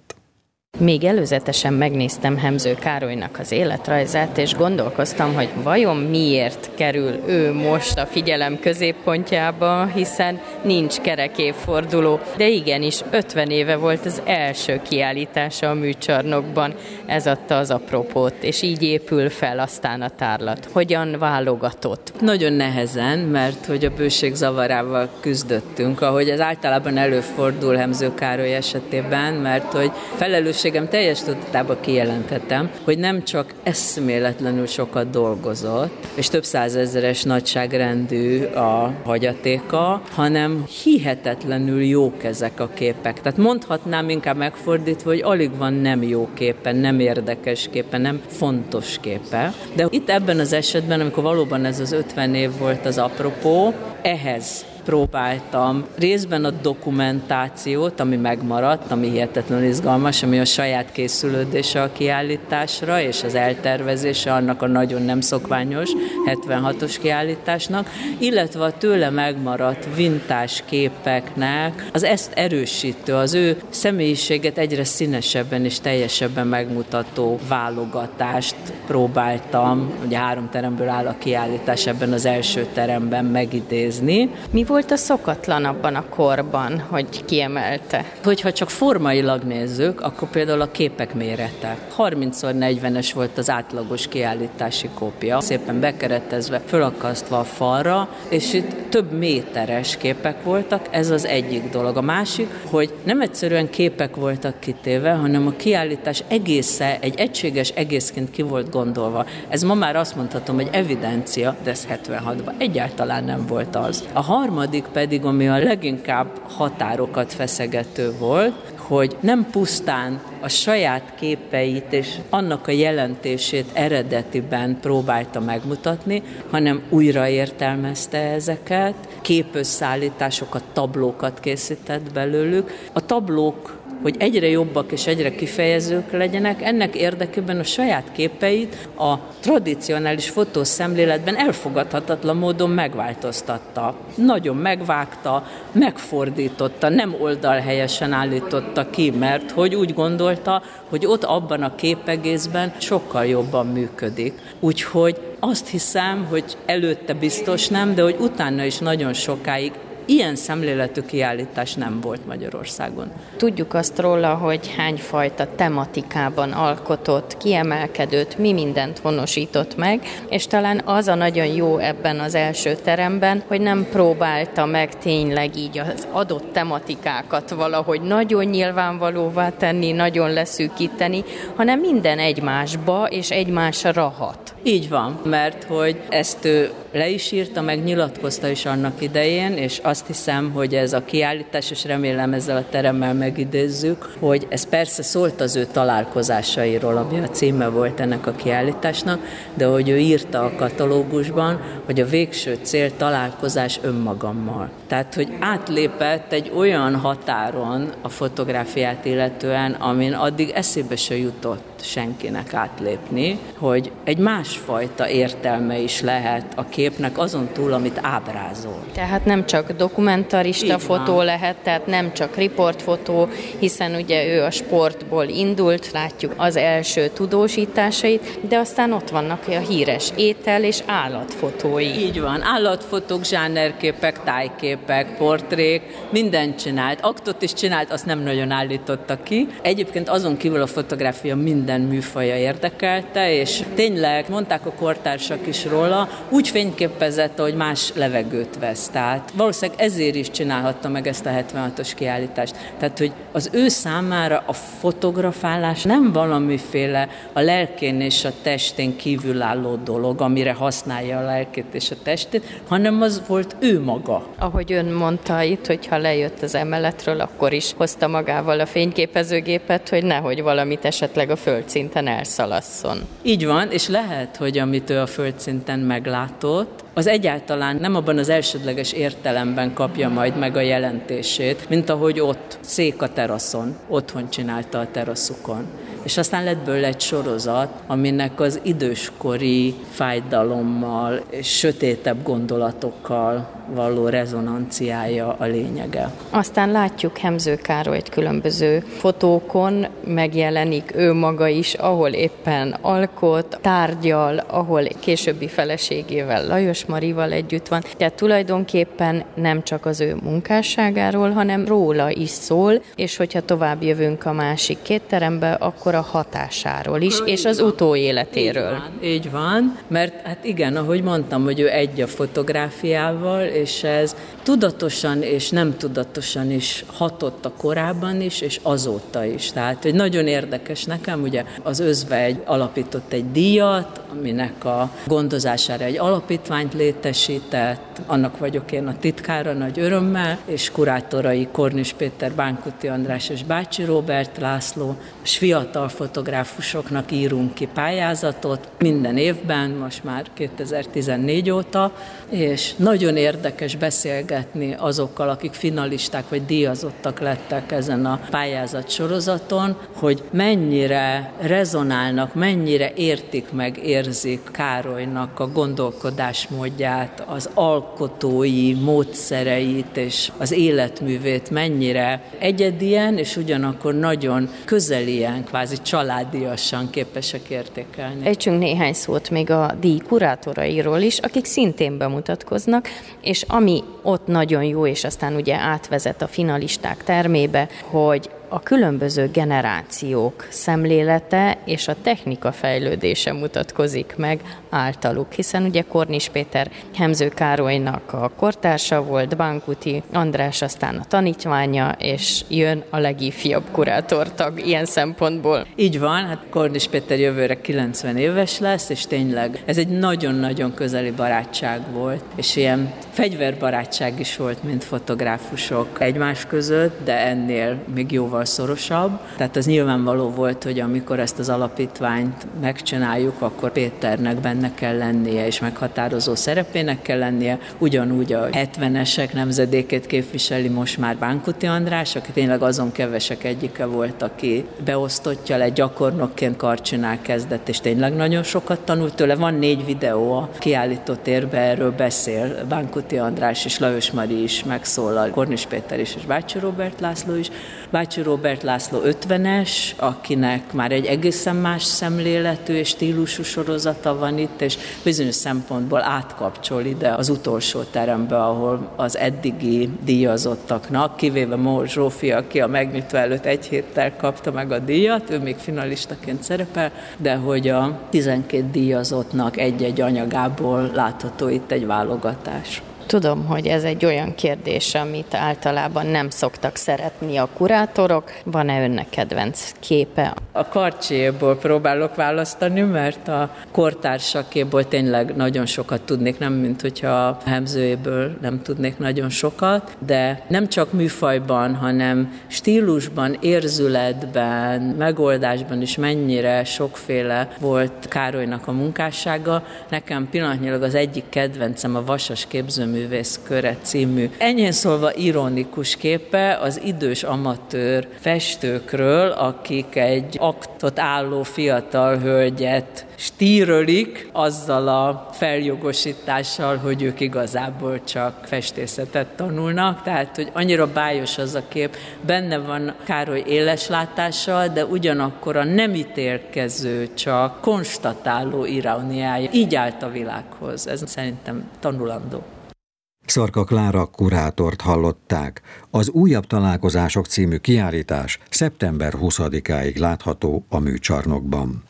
Még előzetesen megnéztem Hemző Károlynak az életrajzát, és gondolkoztam, hogy vajon miért kerül ő most a figyelem középpontjába, hiszen nincs kerek évforduló. De igenis, ötven éve volt az első kiállítása a műcsarnokban. Ez adta az apropót, és így épül fel aztán a tárlat. Hogyan válogatott? Nagyon nehezen, mert hogy a bőség zavarával küzdöttünk, ahogy ez általában előfordul Hemző Károly esetében, mert hogy felelős teljes tudatában kijelentettem, hogy nem csak eszméletlenül sokat dolgozott, és több százezeres nagyságrendű a hagyatéka, hanem hihetetlenül jók ezek a képek. Tehát mondhatnám inkább megfordítva, hogy alig van nem jó képe, nem érdekes képe, nem fontos képe. De itt ebben az esetben, amikor valóban ez az ötven év volt az apropó, ehhez próbáltam részben a dokumentációt, ami megmaradt, ami hihetetlenül izgalmas, ami a saját készülődése a kiállításra, és az eltervezése annak a nagyon nem szokványos hetvenhatos kiállításnak, illetve a tőle megmaradt vintás képeknek az ezt erősítő, az ő személyiséget egyre színesebben és teljesebben megmutató válogatást próbáltam, ugye három teremből áll a kiállítás, ebben az első teremben megidézni. Mi volt a szokatlan abban a korban, hogy kiemelte? Hogyha csak formailag nézzük, akkor például a képek mérete. harminc szor negyvenes volt az átlagos kiállítási kópia, szépen bekeretezve, fölakasztva a falra, és itt több méteres képek voltak, ez az egyik dolog. A másik, hogy nem egyszerűen képek voltak kitéve, hanem a kiállítás egészen, egy egységes egészként ki volt gondolva. Ez ma már azt mondhatom, hogy evidencia, de ez hetvenhatban egyáltalán nem volt az. A harmadik pedig, ami a leginkább határokat feszegető volt, hogy nem pusztán a saját képeit és annak a jelentését eredetiben próbálta megmutatni, hanem újraértelmezte ezeket, képösszállításokat, tablókat készített belőlük. A tablók, hogy egyre jobbak és egyre kifejezők legyenek, ennek érdekében a saját képeit a tradicionális fotószemléletben elfogadhatatlan módon megváltoztatta. Nagyon megvágta, megfordította, nem oldalhelyesen állította ki, mert hogy úgy gondolta, hogy ott abban a képegészben sokkal jobban működik. Úgyhogy azt hiszem, hogy előtte biztos nem, de hogy utána is nagyon sokáig ilyen szemléletű kiállítás nem volt Magyarországon. Tudjuk azt róla, hogy hányfajta tematikában alkotott, kiemelkedőt, mi mindent honosított meg, és talán az a nagyon jó ebben az első teremben, hogy nem próbálta meg tényleg így az adott tematikákat valahogy nagyon nyilvánvalóvá tenni, nagyon leszűkíteni, hanem minden egymásba és egymásra hat. Így van, mert hogy ezt ő le is írta, meg nyilatkozta is annak idején, és azt hiszem, hogy ez a kiállítás, és remélem ezzel a teremmel megidézzük, hogy ez persze szólt az ő találkozásairól, ami a címe volt ennek a kiállításnak, de hogy ő írta a katalógusban, hogy a végső cél találkozás önmagammal. Tehát, hogy átlépett egy olyan határon a fotográfiát illetően, amin addig eszébe se jutott senkinek átlépni, hogy egy másfajta értelme is lehet a képnek azon túl, amit ábrázol. Tehát nem csak dokumentarista Így fotó van. lehet, tehát nem csak riportfotó, hiszen ugye ő a sportból indult, látjuk az első tudósításait, de aztán ott vannak a híres étel és állatfotói. Így van, állatfotók, zsánerképek, tájképek, portrék, mindent csinált. Aktot is csinált, azt nem nagyon állította ki. Egyébként azon kívül a fotográfia minden műfaja érdekelte, és tényleg mondták a kortársak is róla, úgy fényképezett, hogy más levegőt vesz. Tehát valószínűleg ezért is csinálhatta meg ezt a hetvenhatos kiállítást. Tehát, hogy az ő számára a fotografálás nem valamiféle a lelkén és a testén kívülálló dolog, amire használja a lelkét és a testét, hanem az volt ő maga. Ahogy ön mondta itt, hogyha lejött az emeletről, akkor is hozta magával a fényképezőgépet, hogy nehogy valamit esetleg a földszinten elszalasszon. Így van, és lehet, hogy amit ő a földszinten meglátott, az egyáltalán nem abban az elsődleges értelemben kapja majd meg a jelentését, mint ahogy ott szék a teraszon, otthon csinálta a teraszukon. És aztán lett belőle egy sorozat, aminek az időskori fájdalommal és sötétebb gondolatokkal való rezonanciája a lényege. Aztán látjuk Hemző Károlyt különböző fotókon, megjelenik ő maga is, ahol éppen alkot, tárgyal, ahol későbbi feleségével, Lajos Marival együtt van. Tehát tulajdonképpen nem csak az ő munkásságáról, hanem róla is szól, és hogyha tovább jövünk a másik két terembe, akkor a hatásáról is, így és az van. Utóéletéről. Így van, így van, mert hát igen, ahogy mondtam, hogy ő egy a fotográfiával, és ez tudatosan és nem tudatosan is hatott a korábban is, és azóta is. Tehát, hogy nagyon érdekes nekem, ugye az Özvegy alapított egy díjat, aminek a gondozására egy alapítványt létesített, annak vagyok én a titkára nagy örömmel, és kurátorai Kornis Péter, Bánkuti András és Bácsi Róbert László, és fiatal fotográfusoknak írunk ki pályázatot minden évben, most már kétezer-tizennégy óta, és nagyon érdekes beszélgetni azokkal, akik finalisták vagy díjazottak lettek ezen a pályázat sorozaton, hogy mennyire rezonálnak, mennyire értik meg, érzik Károlynak a gondolkodásmódját, az alkotói módszereit és az életművét mennyire egyedien, és ugyanakkor nagyon közelien, kvázi családiasan képesek értékelni. Ejtsünk néhány szót még a díj kurátorairól is, akik szintén bemutatkoznak, és ami ott nagyon jó, és aztán ugye átvezet a finalisták termébe, hogy a különböző generációk szemlélete és a technika fejlődése mutatkozik meg általuk, hiszen ugye Kornis Péter Hemző Károlynak a kortársa volt, Bánkuti András aztán a tanítványa, és jön a legifjabb kurátortag ilyen szempontból. Így van, hát Kornis Péter jövőre kilencven éves lesz, és tényleg ez egy nagyon-nagyon közeli barátság volt, és ilyen fegyverbarátság is volt, mint fotográfusok egymás között, de ennél még jóval szorosabb. Tehát az nyilvánvaló volt, hogy amikor ezt az alapítványt megcsináljuk, akkor Péternek benne kell lennie, és meghatározó szerepének kell lennie. Ugyanúgy a hetvenesek nemzedékét képviseli most már Bánkuti András, aki tényleg azon kevesek egyike volt, aki beosztottja le, gyakornokként karcsinál kezdett, és tényleg nagyon sokat tanult tőle. Van négy videó a kiállító térbe, erről beszél Bánkuti András és Lajos Mari is megszólal, Kornis Péter is, és Bácsi Róbert László is. Bácsi Róbert László ötvenes, akinek már egy egészen más szemléletű és stílusú sorozata van itt, és bizonyos szempontból átkapcsol ide az utolsó terembe, ahol az eddigi díjazottaknak, kivéve Mór Zsófi, aki a megnyitó előtt egy héttel kapta meg a díjat, ő még finalistaként szerepel, de hogy a tizenkét díjazottnak egy-egy anyagából látható itt egy válogatás. Tudom, hogy ez egy olyan kérdés, amit általában nem szoktak szeretni a kurátorok. Van-e önnek kedvenc képe? A Cartierból próbálok választani, mert a kortársakéból tényleg nagyon sokat tudnék, nem mint hogyha a Hemzőjéből nem tudnék nagyon sokat, de nem csak műfajban, hanem stílusban, érzületben, megoldásban is mennyire sokféle volt Károlynak a munkássága. Nekem pillanatnyilag az egyik kedvencem a Vasas képzőművész köre című, enyhén szólva ironikus képe az idős amatőr festőkről, akik egy aktot álló fiatal hölgyet stírölik azzal a feljogosítással, hogy ők igazából csak festészetet tanulnak, tehát hogy annyira bájos az a kép, benne van Károly éleslátással, de ugyanakkor a nem ítélkező, csak konstatáló iróniája. Így állt a világhoz, ez szerintem tanulandó. Szarka Klára kurátort hallották. Az Újabb találkozások című kiállítás szeptember huszadikáig látható a műcsarnokban.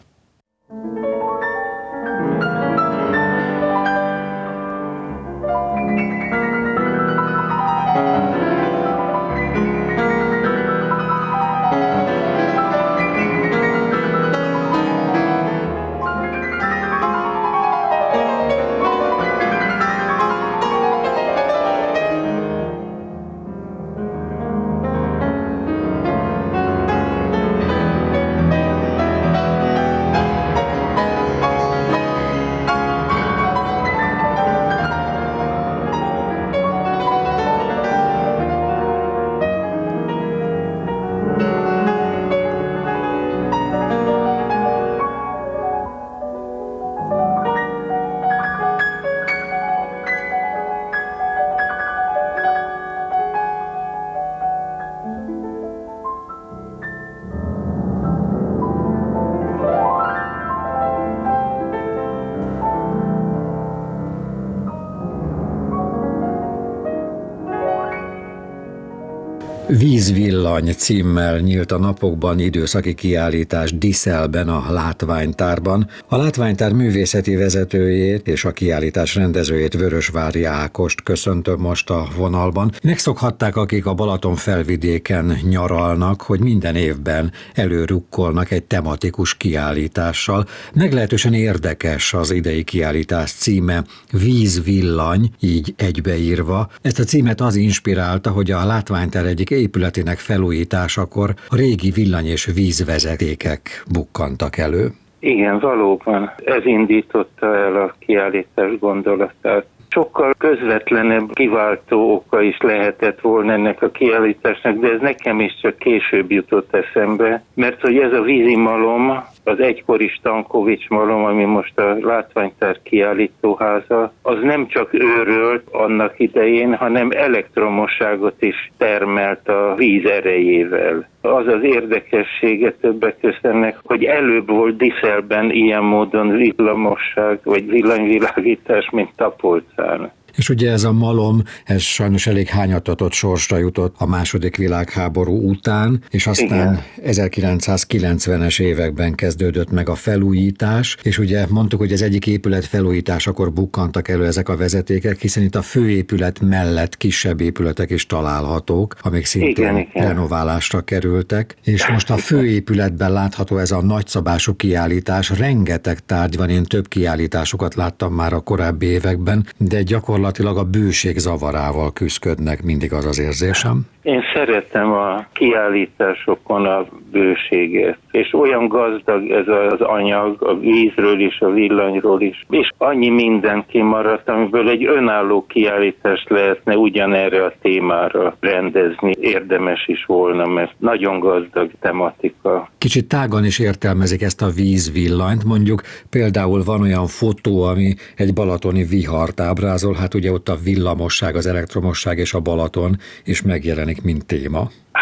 Vízvillany címmel nyílt a napokban időszaki kiállítás Diszelben, a Látványtárban. A Látványtár művészeti vezetőjét és a kiállítás rendezőjét, Vörösvári Ákost köszöntöm most a vonalban. Megszokhatták, akik a Balaton felvidéken nyaralnak, hogy minden évben előrukkolnak egy tematikus kiállítással. Meglehetősen érdekes az idei kiállítás címe, Vízvillany, így egybeírva. Ezt a címet az inspirálta, hogy a Látványtár egyik épületének felújításakor a régi villany- és vízvezetékek bukkantak elő. Igen, valóban. Ez indította el a kiállítás gondolatát. Sokkal közvetlenebb kiváltó oka is lehetett volna ennek a kiállításnak, de ez nekem is csak később jutott eszembe, mert hogy ez a vízimalom, az egykori Stankovics malom, ami most a Látványtár kiállítóháza, az nem csak őrölt annak idején, hanem elektromosságot is termelt a víz erejével. Az az érdekessége többek között ennek, hogy előbb volt Diszelben ilyen módon villamosság vagy villanyvilágítás, mint Tapolcán. És ugye ez a malom, ez sajnos elég hányatatott sorsra jutott a második világháború után, és aztán igen. ezerkilencszázkilencvenes években kezdődött meg a felújítás, és ugye mondtuk, hogy az egyik épület felújításakor bukkantak elő ezek a vezetékek, hiszen itt a főépület mellett kisebb épületek is találhatók, amik szintén igen, igen. renoválásra kerültek, és most a főépületben látható ez a nagyszabású kiállítás, rengeteg tárgy van, én több kiállításokat láttam már a korábbi években, de gyakorlatilag Gyakorlatilag a bőség zavarával küszködnek, mindig az az érzésem. Én szeretem a kiállításokon a bőséget, és olyan gazdag ez az anyag, a vízről is, a villanyról is, és annyi minden kimaradt, amiből egy önálló kiállítást lehetne ugyanerre a témára rendezni. Érdemes is volna, mert nagyon gazdag tematika. Kicsit tágan is értelmezik ezt a vízvillanyt, mondjuk például van olyan fotó, ami egy balatoni vihart ábrázol, hát ugye ott a villamosság, az elektromosság és a Balaton is megjelenik, mint téma.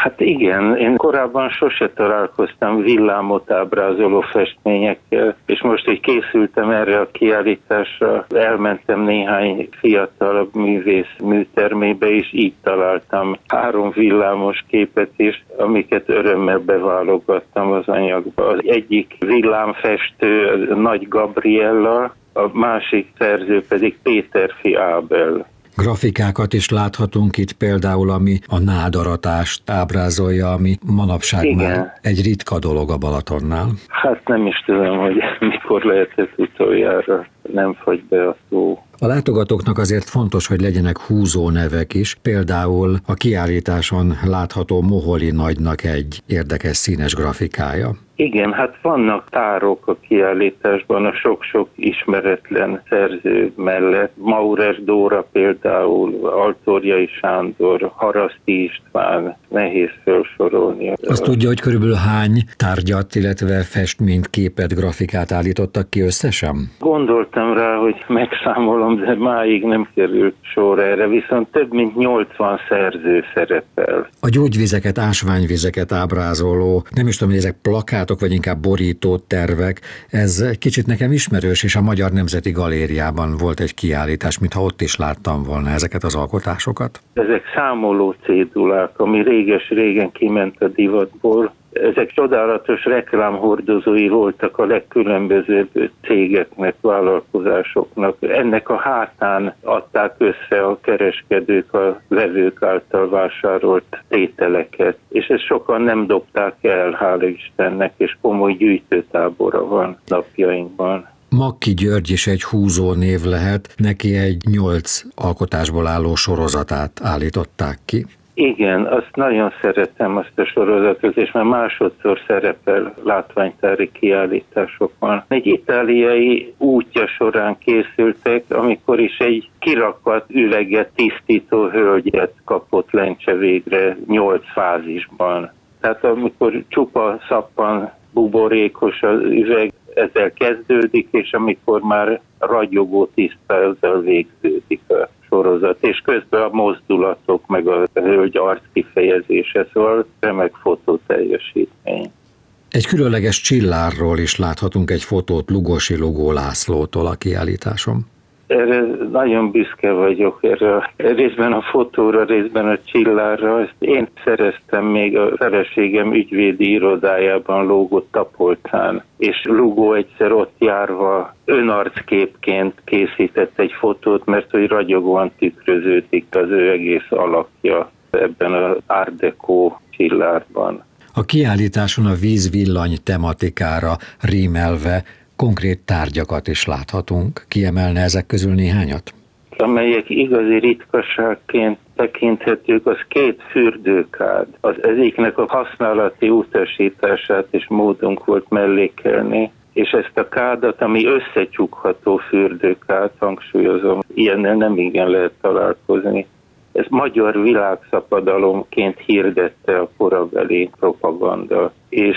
Hát igen, én korábban sose találkoztam villámot ábrázoló festményekkel, és most, hogy készültem erre a kiállításra, elmentem néhány fiatalabb művész műtermébe, és így találtam három villámos képet is, amiket örömmel beválogattam az anyagba. Az egyik villámfestő Nagy Gabriella, a másik szerző pedig Péterfi Ábel. Grafikákat is láthatunk itt például, ami a nádaratást ábrázolja, ami manapság Igen. már egy ritka dolog a Balatonnál. Hát nem is tudom, hogy mikor lehetett utoljára, nem fagy be a szó. A látogatóknak azért fontos, hogy legyenek húzó nevek is, például a kiállításon látható Moholi Nagynak egy érdekes színes grafikája. Igen, hát vannak tárok a kiállításban a sok-sok ismeretlen szerző mellett. Maurer Dóra például, Altorjai Sándor, Haraszti István, nehéz felsorolni. Azt tudja, hogy körülbelül hány tárgyat, illetve festményt, képet, grafikát állítottak ki összesen? Gondoltam rá, hogy megszámolom, de máig nem került sor erre, viszont több mint nyolcvan szerző szerepel. A gyógyvizeket, ásványvizeket ábrázoló, nem is tudom, hogy ezek plakátok, vagy inkább borító tervek, ez egy kicsit nekem ismerős, és a Magyar Nemzeti Galériában volt egy kiállítás, mintha ott is láttam volna ezeket az alkotásokat. Ezek számoló cédulák, ami réges-régen kiment a divatból. Ezek csodálatos reklámhordozói voltak a legkülönbözőbb cégeknek, vállalkozásoknak. Ennek a hátán adták össze a kereskedők a vevők által vásárolt tételeket, és ezt sokan nem dobták el, hála Istennek, és komoly gyűjtőtábora van napjainkban. Makki György is egy húzó név lehet, neki egy nyolc alkotásból álló sorozatát állították ki. Igen, azt nagyon szeretem, azt a sorozatot, és már másodszor szerepel látványtári kiállításokon. Egy itáliai útja során készültek, amikor is egy kirakat üveget tisztító hölgyet kapott Lencse végre nyolc fázisban. Tehát amikor csupa szappan buborékos az üveg, ezzel kezdődik, és amikor már ragyogó tiszta, ezzel végződik a sorozat, és közben a mozdulatok, meg a hölgy arckifejezése, szóval remek fotóteljesítmény. Egy különleges csillárról is láthatunk egy fotót Lugosi Lugó Lászlótól a kiállításon. Erre nagyon büszke vagyok, erre részben a fotóra, részben a csillárra. Ezt én szereztem még a feleségem ügyvédi irodájában lógott Tapolcán, és Lugó egyszer ott járva önarcképként készített egy fotót, mert hogy ragyogóan tükröződik az ő egész alakja ebben az Art Deco csillárban. A kiállításon a víz-villany tematikára rímelve konkrét tárgyakat is láthatunk. Kiemelne ezek közül néhányat? Amelyek igazi ritkaságként tekinthetők, az két fürdőkád. Az egyiknek a használati utasítását és módunk volt mellékelni, és ezt a kádat, ami összecsukható fürdőkád, hangsúlyozom, ilyennel nem igen lehet találkozni. Ez magyar világszapadalomként hirdette a korabeli propaganda, és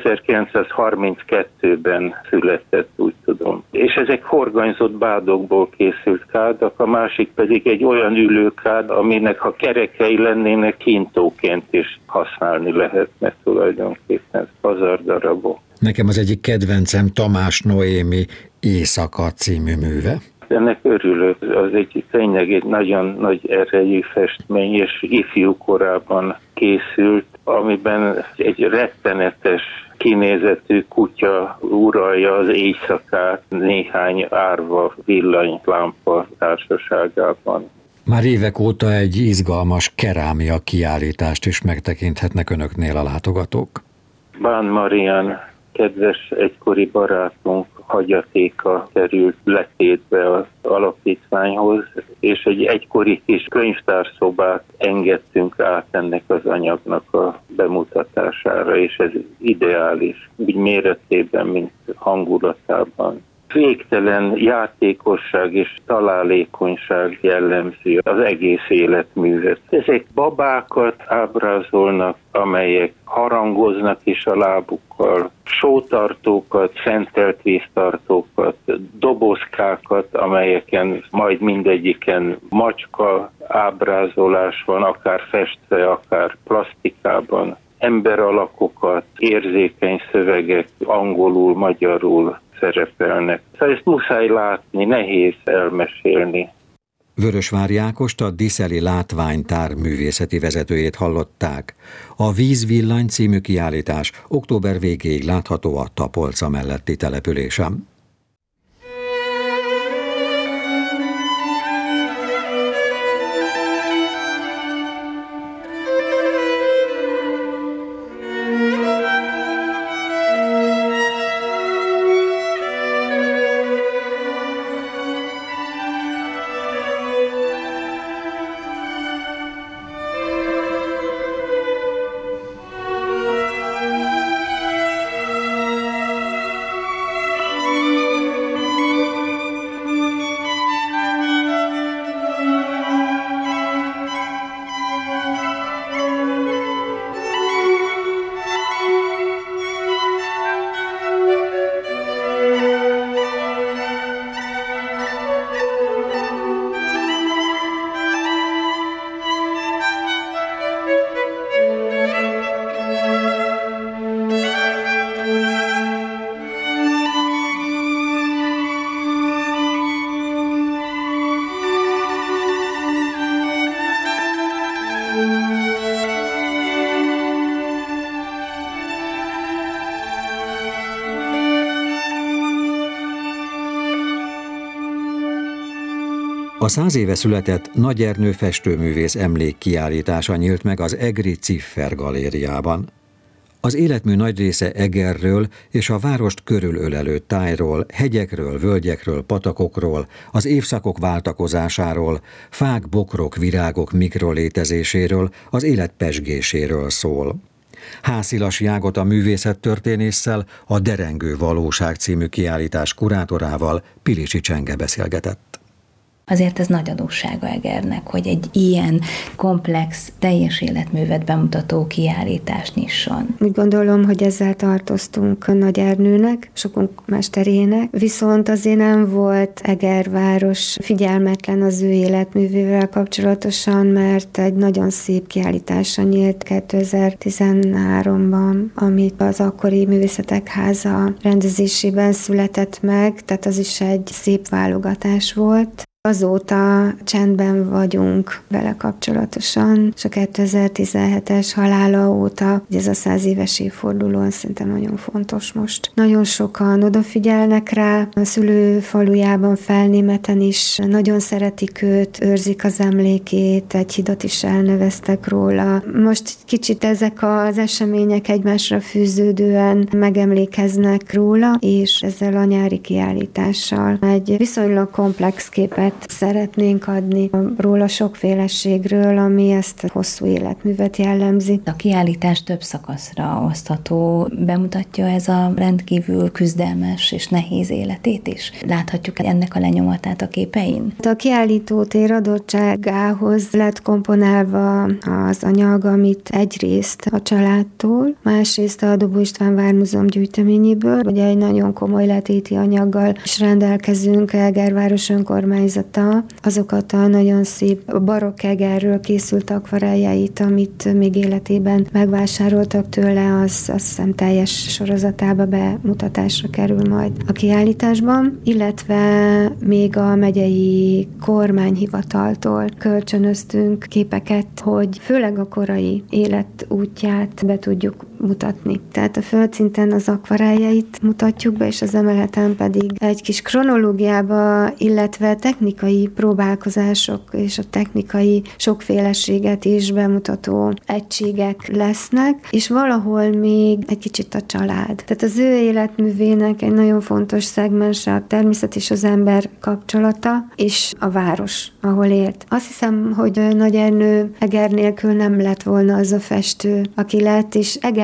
ezerkilencszázharminckettőben született, úgy tudom. És ezek horganyzott bádokból készült kádak, a másik pedig egy olyan ülőkád, aminek ha kerekei lennének, kintóként is használni lehetne tulajdonképpen, pazardarabok. Nekem az egyik kedvencem Tamás Noémi Éjszaka című műve. Ennek örülök, az egy tényleg egy nagyon nagy erejű festmény, és ifjú korában készült, amiben egy rettenetes kinézetű kutya uralja az éjszakát néhány árva villanylámpa társaságában. Már évek óta egy izgalmas kerámia kiállítást is megtekinthetnek önöknél a látogatók. Bán Marian, kedves egykori barátunk hagyatéka került letétbe az alapítványhoz, és egy egykori kis könyvtárszobát engedtünk át ennek az anyagnak a bemutatására, és ez ideális, úgy méretében, mint hangulatában. Végtelen játékosság és találékonyság jellemzi az egész életművet. Ezek babákat ábrázolnak, amelyek harangoznak is a lábukkal, sótartókat, szentelt víztartókat, dob dobozkákat, amelyeken majd mindegyiken macska ábrázolás van, akár festve, akár plastikában, emberalakokat, érzékeny szövegek angolul, magyarul szerepelnek. Szóval ezt muszáj látni, nehéz elmesélni. Vörösvári Ákost, a Diszeli Látványtár művészeti vezetőjét hallották. A Vízvillany című kiállítás október végéig látható a Tapolca melletti településen. A száz éve született Nagy Ernő festőművész emlékkiállítása nyílt meg az egri Ciffer galériában. Az életmű nagy része Egerről és a várost körülölelő tájról, hegyekről, völgyekről, patakokról, az évszakok váltakozásáról, fák, bokrok, virágok mikrolétezéséről, az élet pezsgéséről szól. Hászilas Jágot a művészettörténésszel, a Derengő Valóság című kiállítás kurátorával, Pilisi Csenge beszélgetett. Azért ez nagy adóssága Egernek, hogy egy ilyen komplex, teljes életművet bemutató kiállítást nyisson. Úgy gondolom, hogy ezzel tartoztunk Nagy Ernőnek, sokunk mesterének, viszont azért nem volt Egerváros figyelmetlen az ő életművével kapcsolatosan, mert egy nagyon szép kiállítása nyílt kétezer-tizenháromban, amit az akkori Művészetek Háza rendezésében született meg, tehát az is egy szép válogatás volt. Azóta csendben vagyunk vele kapcsolatosan, és a kétezer-tizenhetes halála óta, ez a száz éves évfordulón szerintem nagyon fontos most. Nagyon sokan odafigyelnek rá, a szülőfalujában, Felnémeten is nagyon szeretik őt, őrzik az emlékét, egy hidat is elneveztek róla. Most kicsit ezek az események egymásra fűződően megemlékeznek róla, és ezzel a nyári kiállítással egy viszonylag komplex képet szeretnénk adni róla sokféleségről, ami ezt a hosszú életművet jellemzi. A kiállítás több szakaszra osztható, bemutatja ez a rendkívül küzdelmes és nehéz életét is. Láthatjuk ennek a lenyomatát a képein? A kiállítótér adottságához lett komponálva az anyag, amit egyrészt a családtól, másrészt a Dobó István Vármúzeum gyűjteményéből, ugye egy nagyon komoly letéti anyaggal is rendelkezünk, Egerváros önkormányzat azokat a nagyon szép barokk Egerről készült akvareljeit, amit még életében megvásároltak tőle, az azt hiszem teljes sorozatába bemutatásra kerül majd a kiállításban, illetve még a megyei kormányhivataltól kölcsönöztünk képeket, hogy főleg a korai életútját be tudjuk mutatni. Tehát a földszinten az akvareljeit mutatjuk be, és az emeleten pedig egy kis kronológiába, illetve technikai próbálkozások és a technikai sokféleséget is bemutató egységek lesznek, és valahol még egy kicsit a család. Tehát az ő életművének egy nagyon fontos szegmense a természet és az ember kapcsolata, és a város, ahol élt. Azt hiszem, hogy Nagy Ernő Eger nélkül nem lett volna az a festő, aki lett, és Eger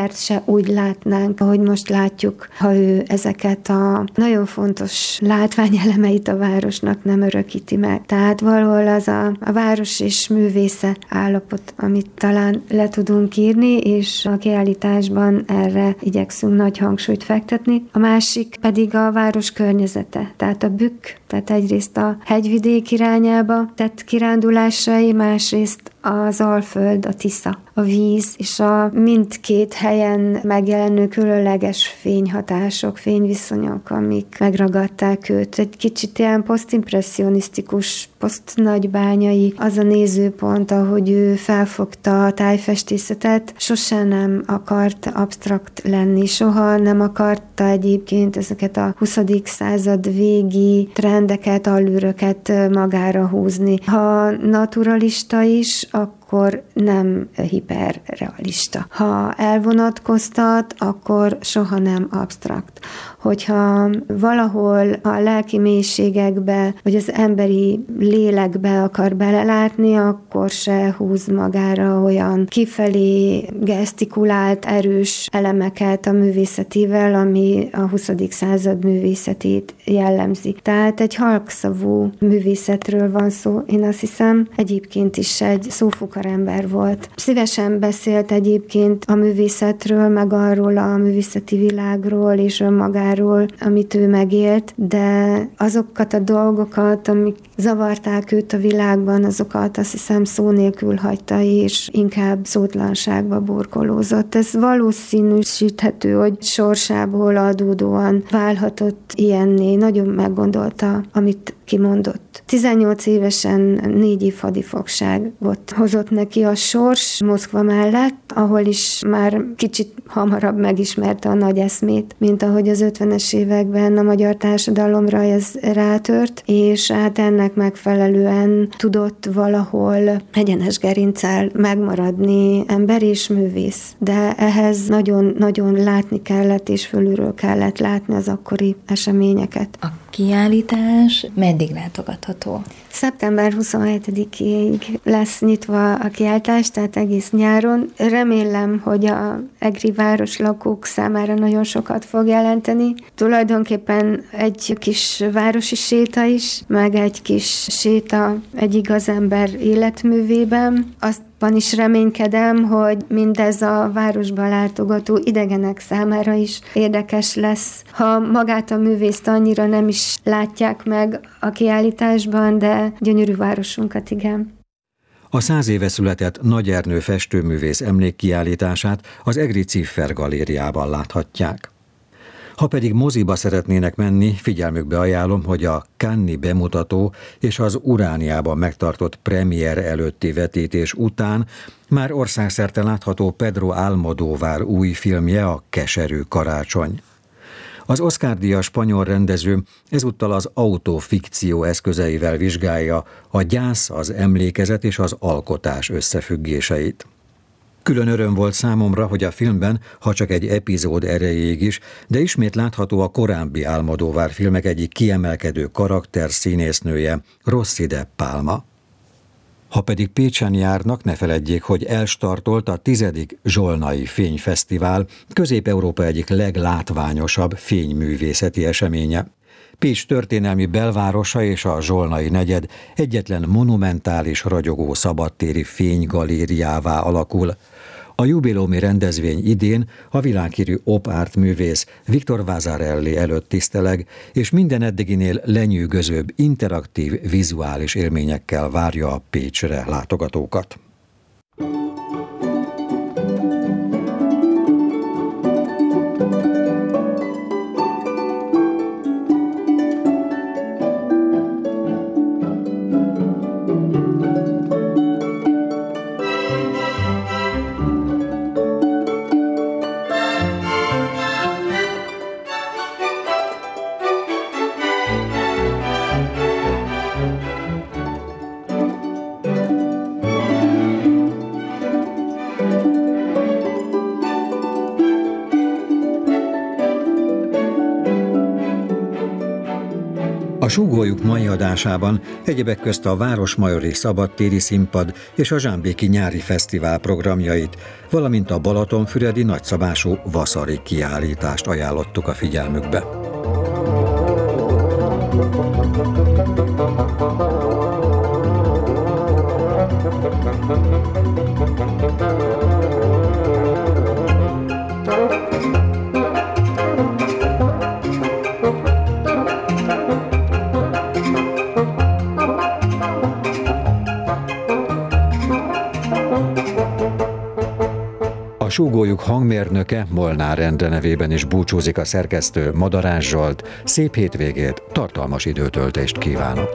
Hipert se úgy látnánk, ahogy most látjuk, ha ő ezeket a nagyon fontos látványelemeit a városnak nem örökíti meg. Tehát valahol az a, a város és művésze állapot, amit talán le tudunk írni, és a kiállításban erre igyekszünk nagy hangsúlyt fektetni. A másik pedig a város környezete, tehát a bükk, tehát egyrészt a hegyvidék irányába tett kirándulásai, másrészt az Alföld, a Tisza, a víz, és a mindkét helyen megjelenő különleges fényhatások, fényviszonyok, amik megragadták őt. Egy kicsit ilyen posztimpresszionisztikus, posztnagybányai az a nézőpont, ahogy ő felfogta a tájfestészetet, sosem nem akart absztrakt lenni, soha nem akarta egyébként ezeket a huszadik század végi trendeket, allűröket magára húzni. Ha naturalista is, akkor nem hiperrealista. Ha elvonatkoztat, akkor soha nem absztrakt. Hogyha valahol a lelki mélységekbe, vagy az emberi lélekbe akar belelátni, akkor se húz magára olyan kifelé gesztikulált, erős elemeket a művészetével, ami a huszadik század művészetét jellemzi. Tehát egy halkszavú művészetről van szó, én azt hiszem, egyébként is egy szófukarember volt. Szívesen beszélt egyébként a művészetről, meg arról a művészeti világról és önmagáról, amit ő megélt, de azokat a dolgokat, amik zavarták őt a világban, azokat azt hiszem szó nélkül hagyta, és inkább szótlanságba burkolózott. Ez valószínűsíthető, hogy sorsából adódóan válhatott ilyenné. Nagyon meggondolta, amit kimondott. tizennyolc évesen négy év hadifogságot hozott neki a sors Moszkva mellett, ahol is már kicsit hamarabb megismerte a nagy eszmét, mint ahogy az ötvenes években a magyar társadalomra ez rátört, és hát ennek megfelelően tudott valahol egyenes gerinccel megmaradni ember és művész. De ehhez nagyon-nagyon látni kellett, és fölülről kellett látni az akkori eseményeket. A kiállítás meddig látogatható? szeptember huszonhetedikéig lesz nyitva a kiállítás, tehát egész nyáron. Remélem, hogy a egri város lakók számára nagyon sokat fog jelenteni. Tulajdonképpen egy kis városi séta is, meg egy kis séta egy igaz ember életművében. Azt Van is reménykedem, hogy mindez a városba látogató idegenek számára is érdekes lesz. Ha magát a művészt annyira nem is látják meg a kiállításban, de gyönyörű városunkat igen. A száz éve született Nagy Ernő festőművész emlékkiállítását az egri Ciffer galériában láthatják. Ha pedig moziba szeretnének menni, figyelmükbe ajánlom, hogy a Cannes-i bemutató és az Urániában megtartott premier előtti vetítés után már országszerte látható Pedro Almodóvar új filmje, a Keserű karácsony. Az Oscar-díjas spanyol rendező ezúttal az autofikció eszközeivel vizsgálja a gyász, az emlékezet és az alkotás összefüggéseit. Külön öröm volt számomra, hogy a filmben, ha csak egy epizód erejéig is, de ismét látható a korábbi Almodóvar filmek egyik kiemelkedő karakter színésznője, Rossi de Palma. Ha pedig Pécsen járnak, ne feledjék, hogy elstartolt a tizedik Zsolnai Fényfesztivál, Közép-Európa egyik leglátványosabb fényművészeti eseménye. Pécs történelmi belvárosa és a Zsolnai negyed egyetlen monumentális, ragyogó szabadtéri fénygalériává alakul. A jubileumi rendezvény idén a világhírű op art művész Victor Vasarely előtt tiszteleg, és minden eddiginél lenyűgözőbb, interaktív, vizuális élményekkel várja a Pécsre látogatókat. A Súgójuk mai adásában egyebek közt a Városmajori Szabadtéri Színpad és a Zsámbéki Nyári Fesztivál programjait, valamint a balatonfüredi nagyszabású Vaszari kiállítást ajánlottuk a figyelmükbe. A Súgójuk hangmérnöke, Molnár Endre nevében is búcsúzik a szerkesztő, Madarás Zsolt. Szép hétvégét, tartalmas időtöltést kívánok!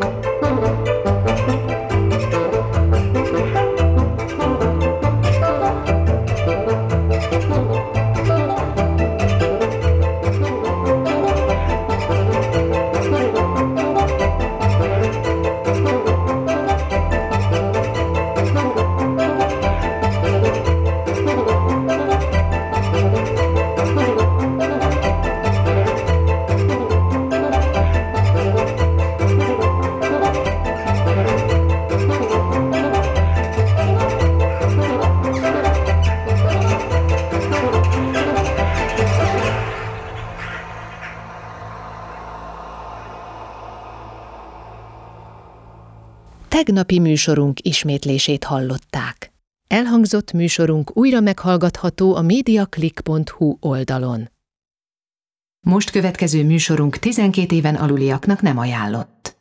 Tegnapi műsorunk ismétlését hallották. Elhangzott műsorunk újra meghallgatható a mediaclick pont hu oldalon. Most következő műsorunk tizenkét éven aluliaknak nem ajánlott.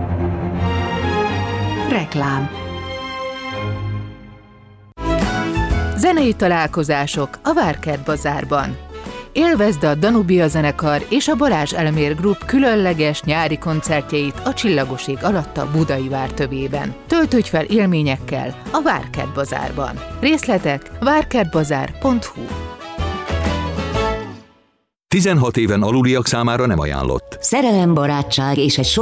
Reklám. Zenei találkozások a Várkert Bazárban. Élvezd a Danubia zenekar és a Balázs Elmér Group különleges nyári koncertjeit a Csillagos ég alatt a Budai vár tövében. Töltődj fel élményekkel a Várkert Bazárban. Részletek várkertbazár pont hu. tizenhat éven aluliak számára nem ajánlott. Szerelem, barátság és egy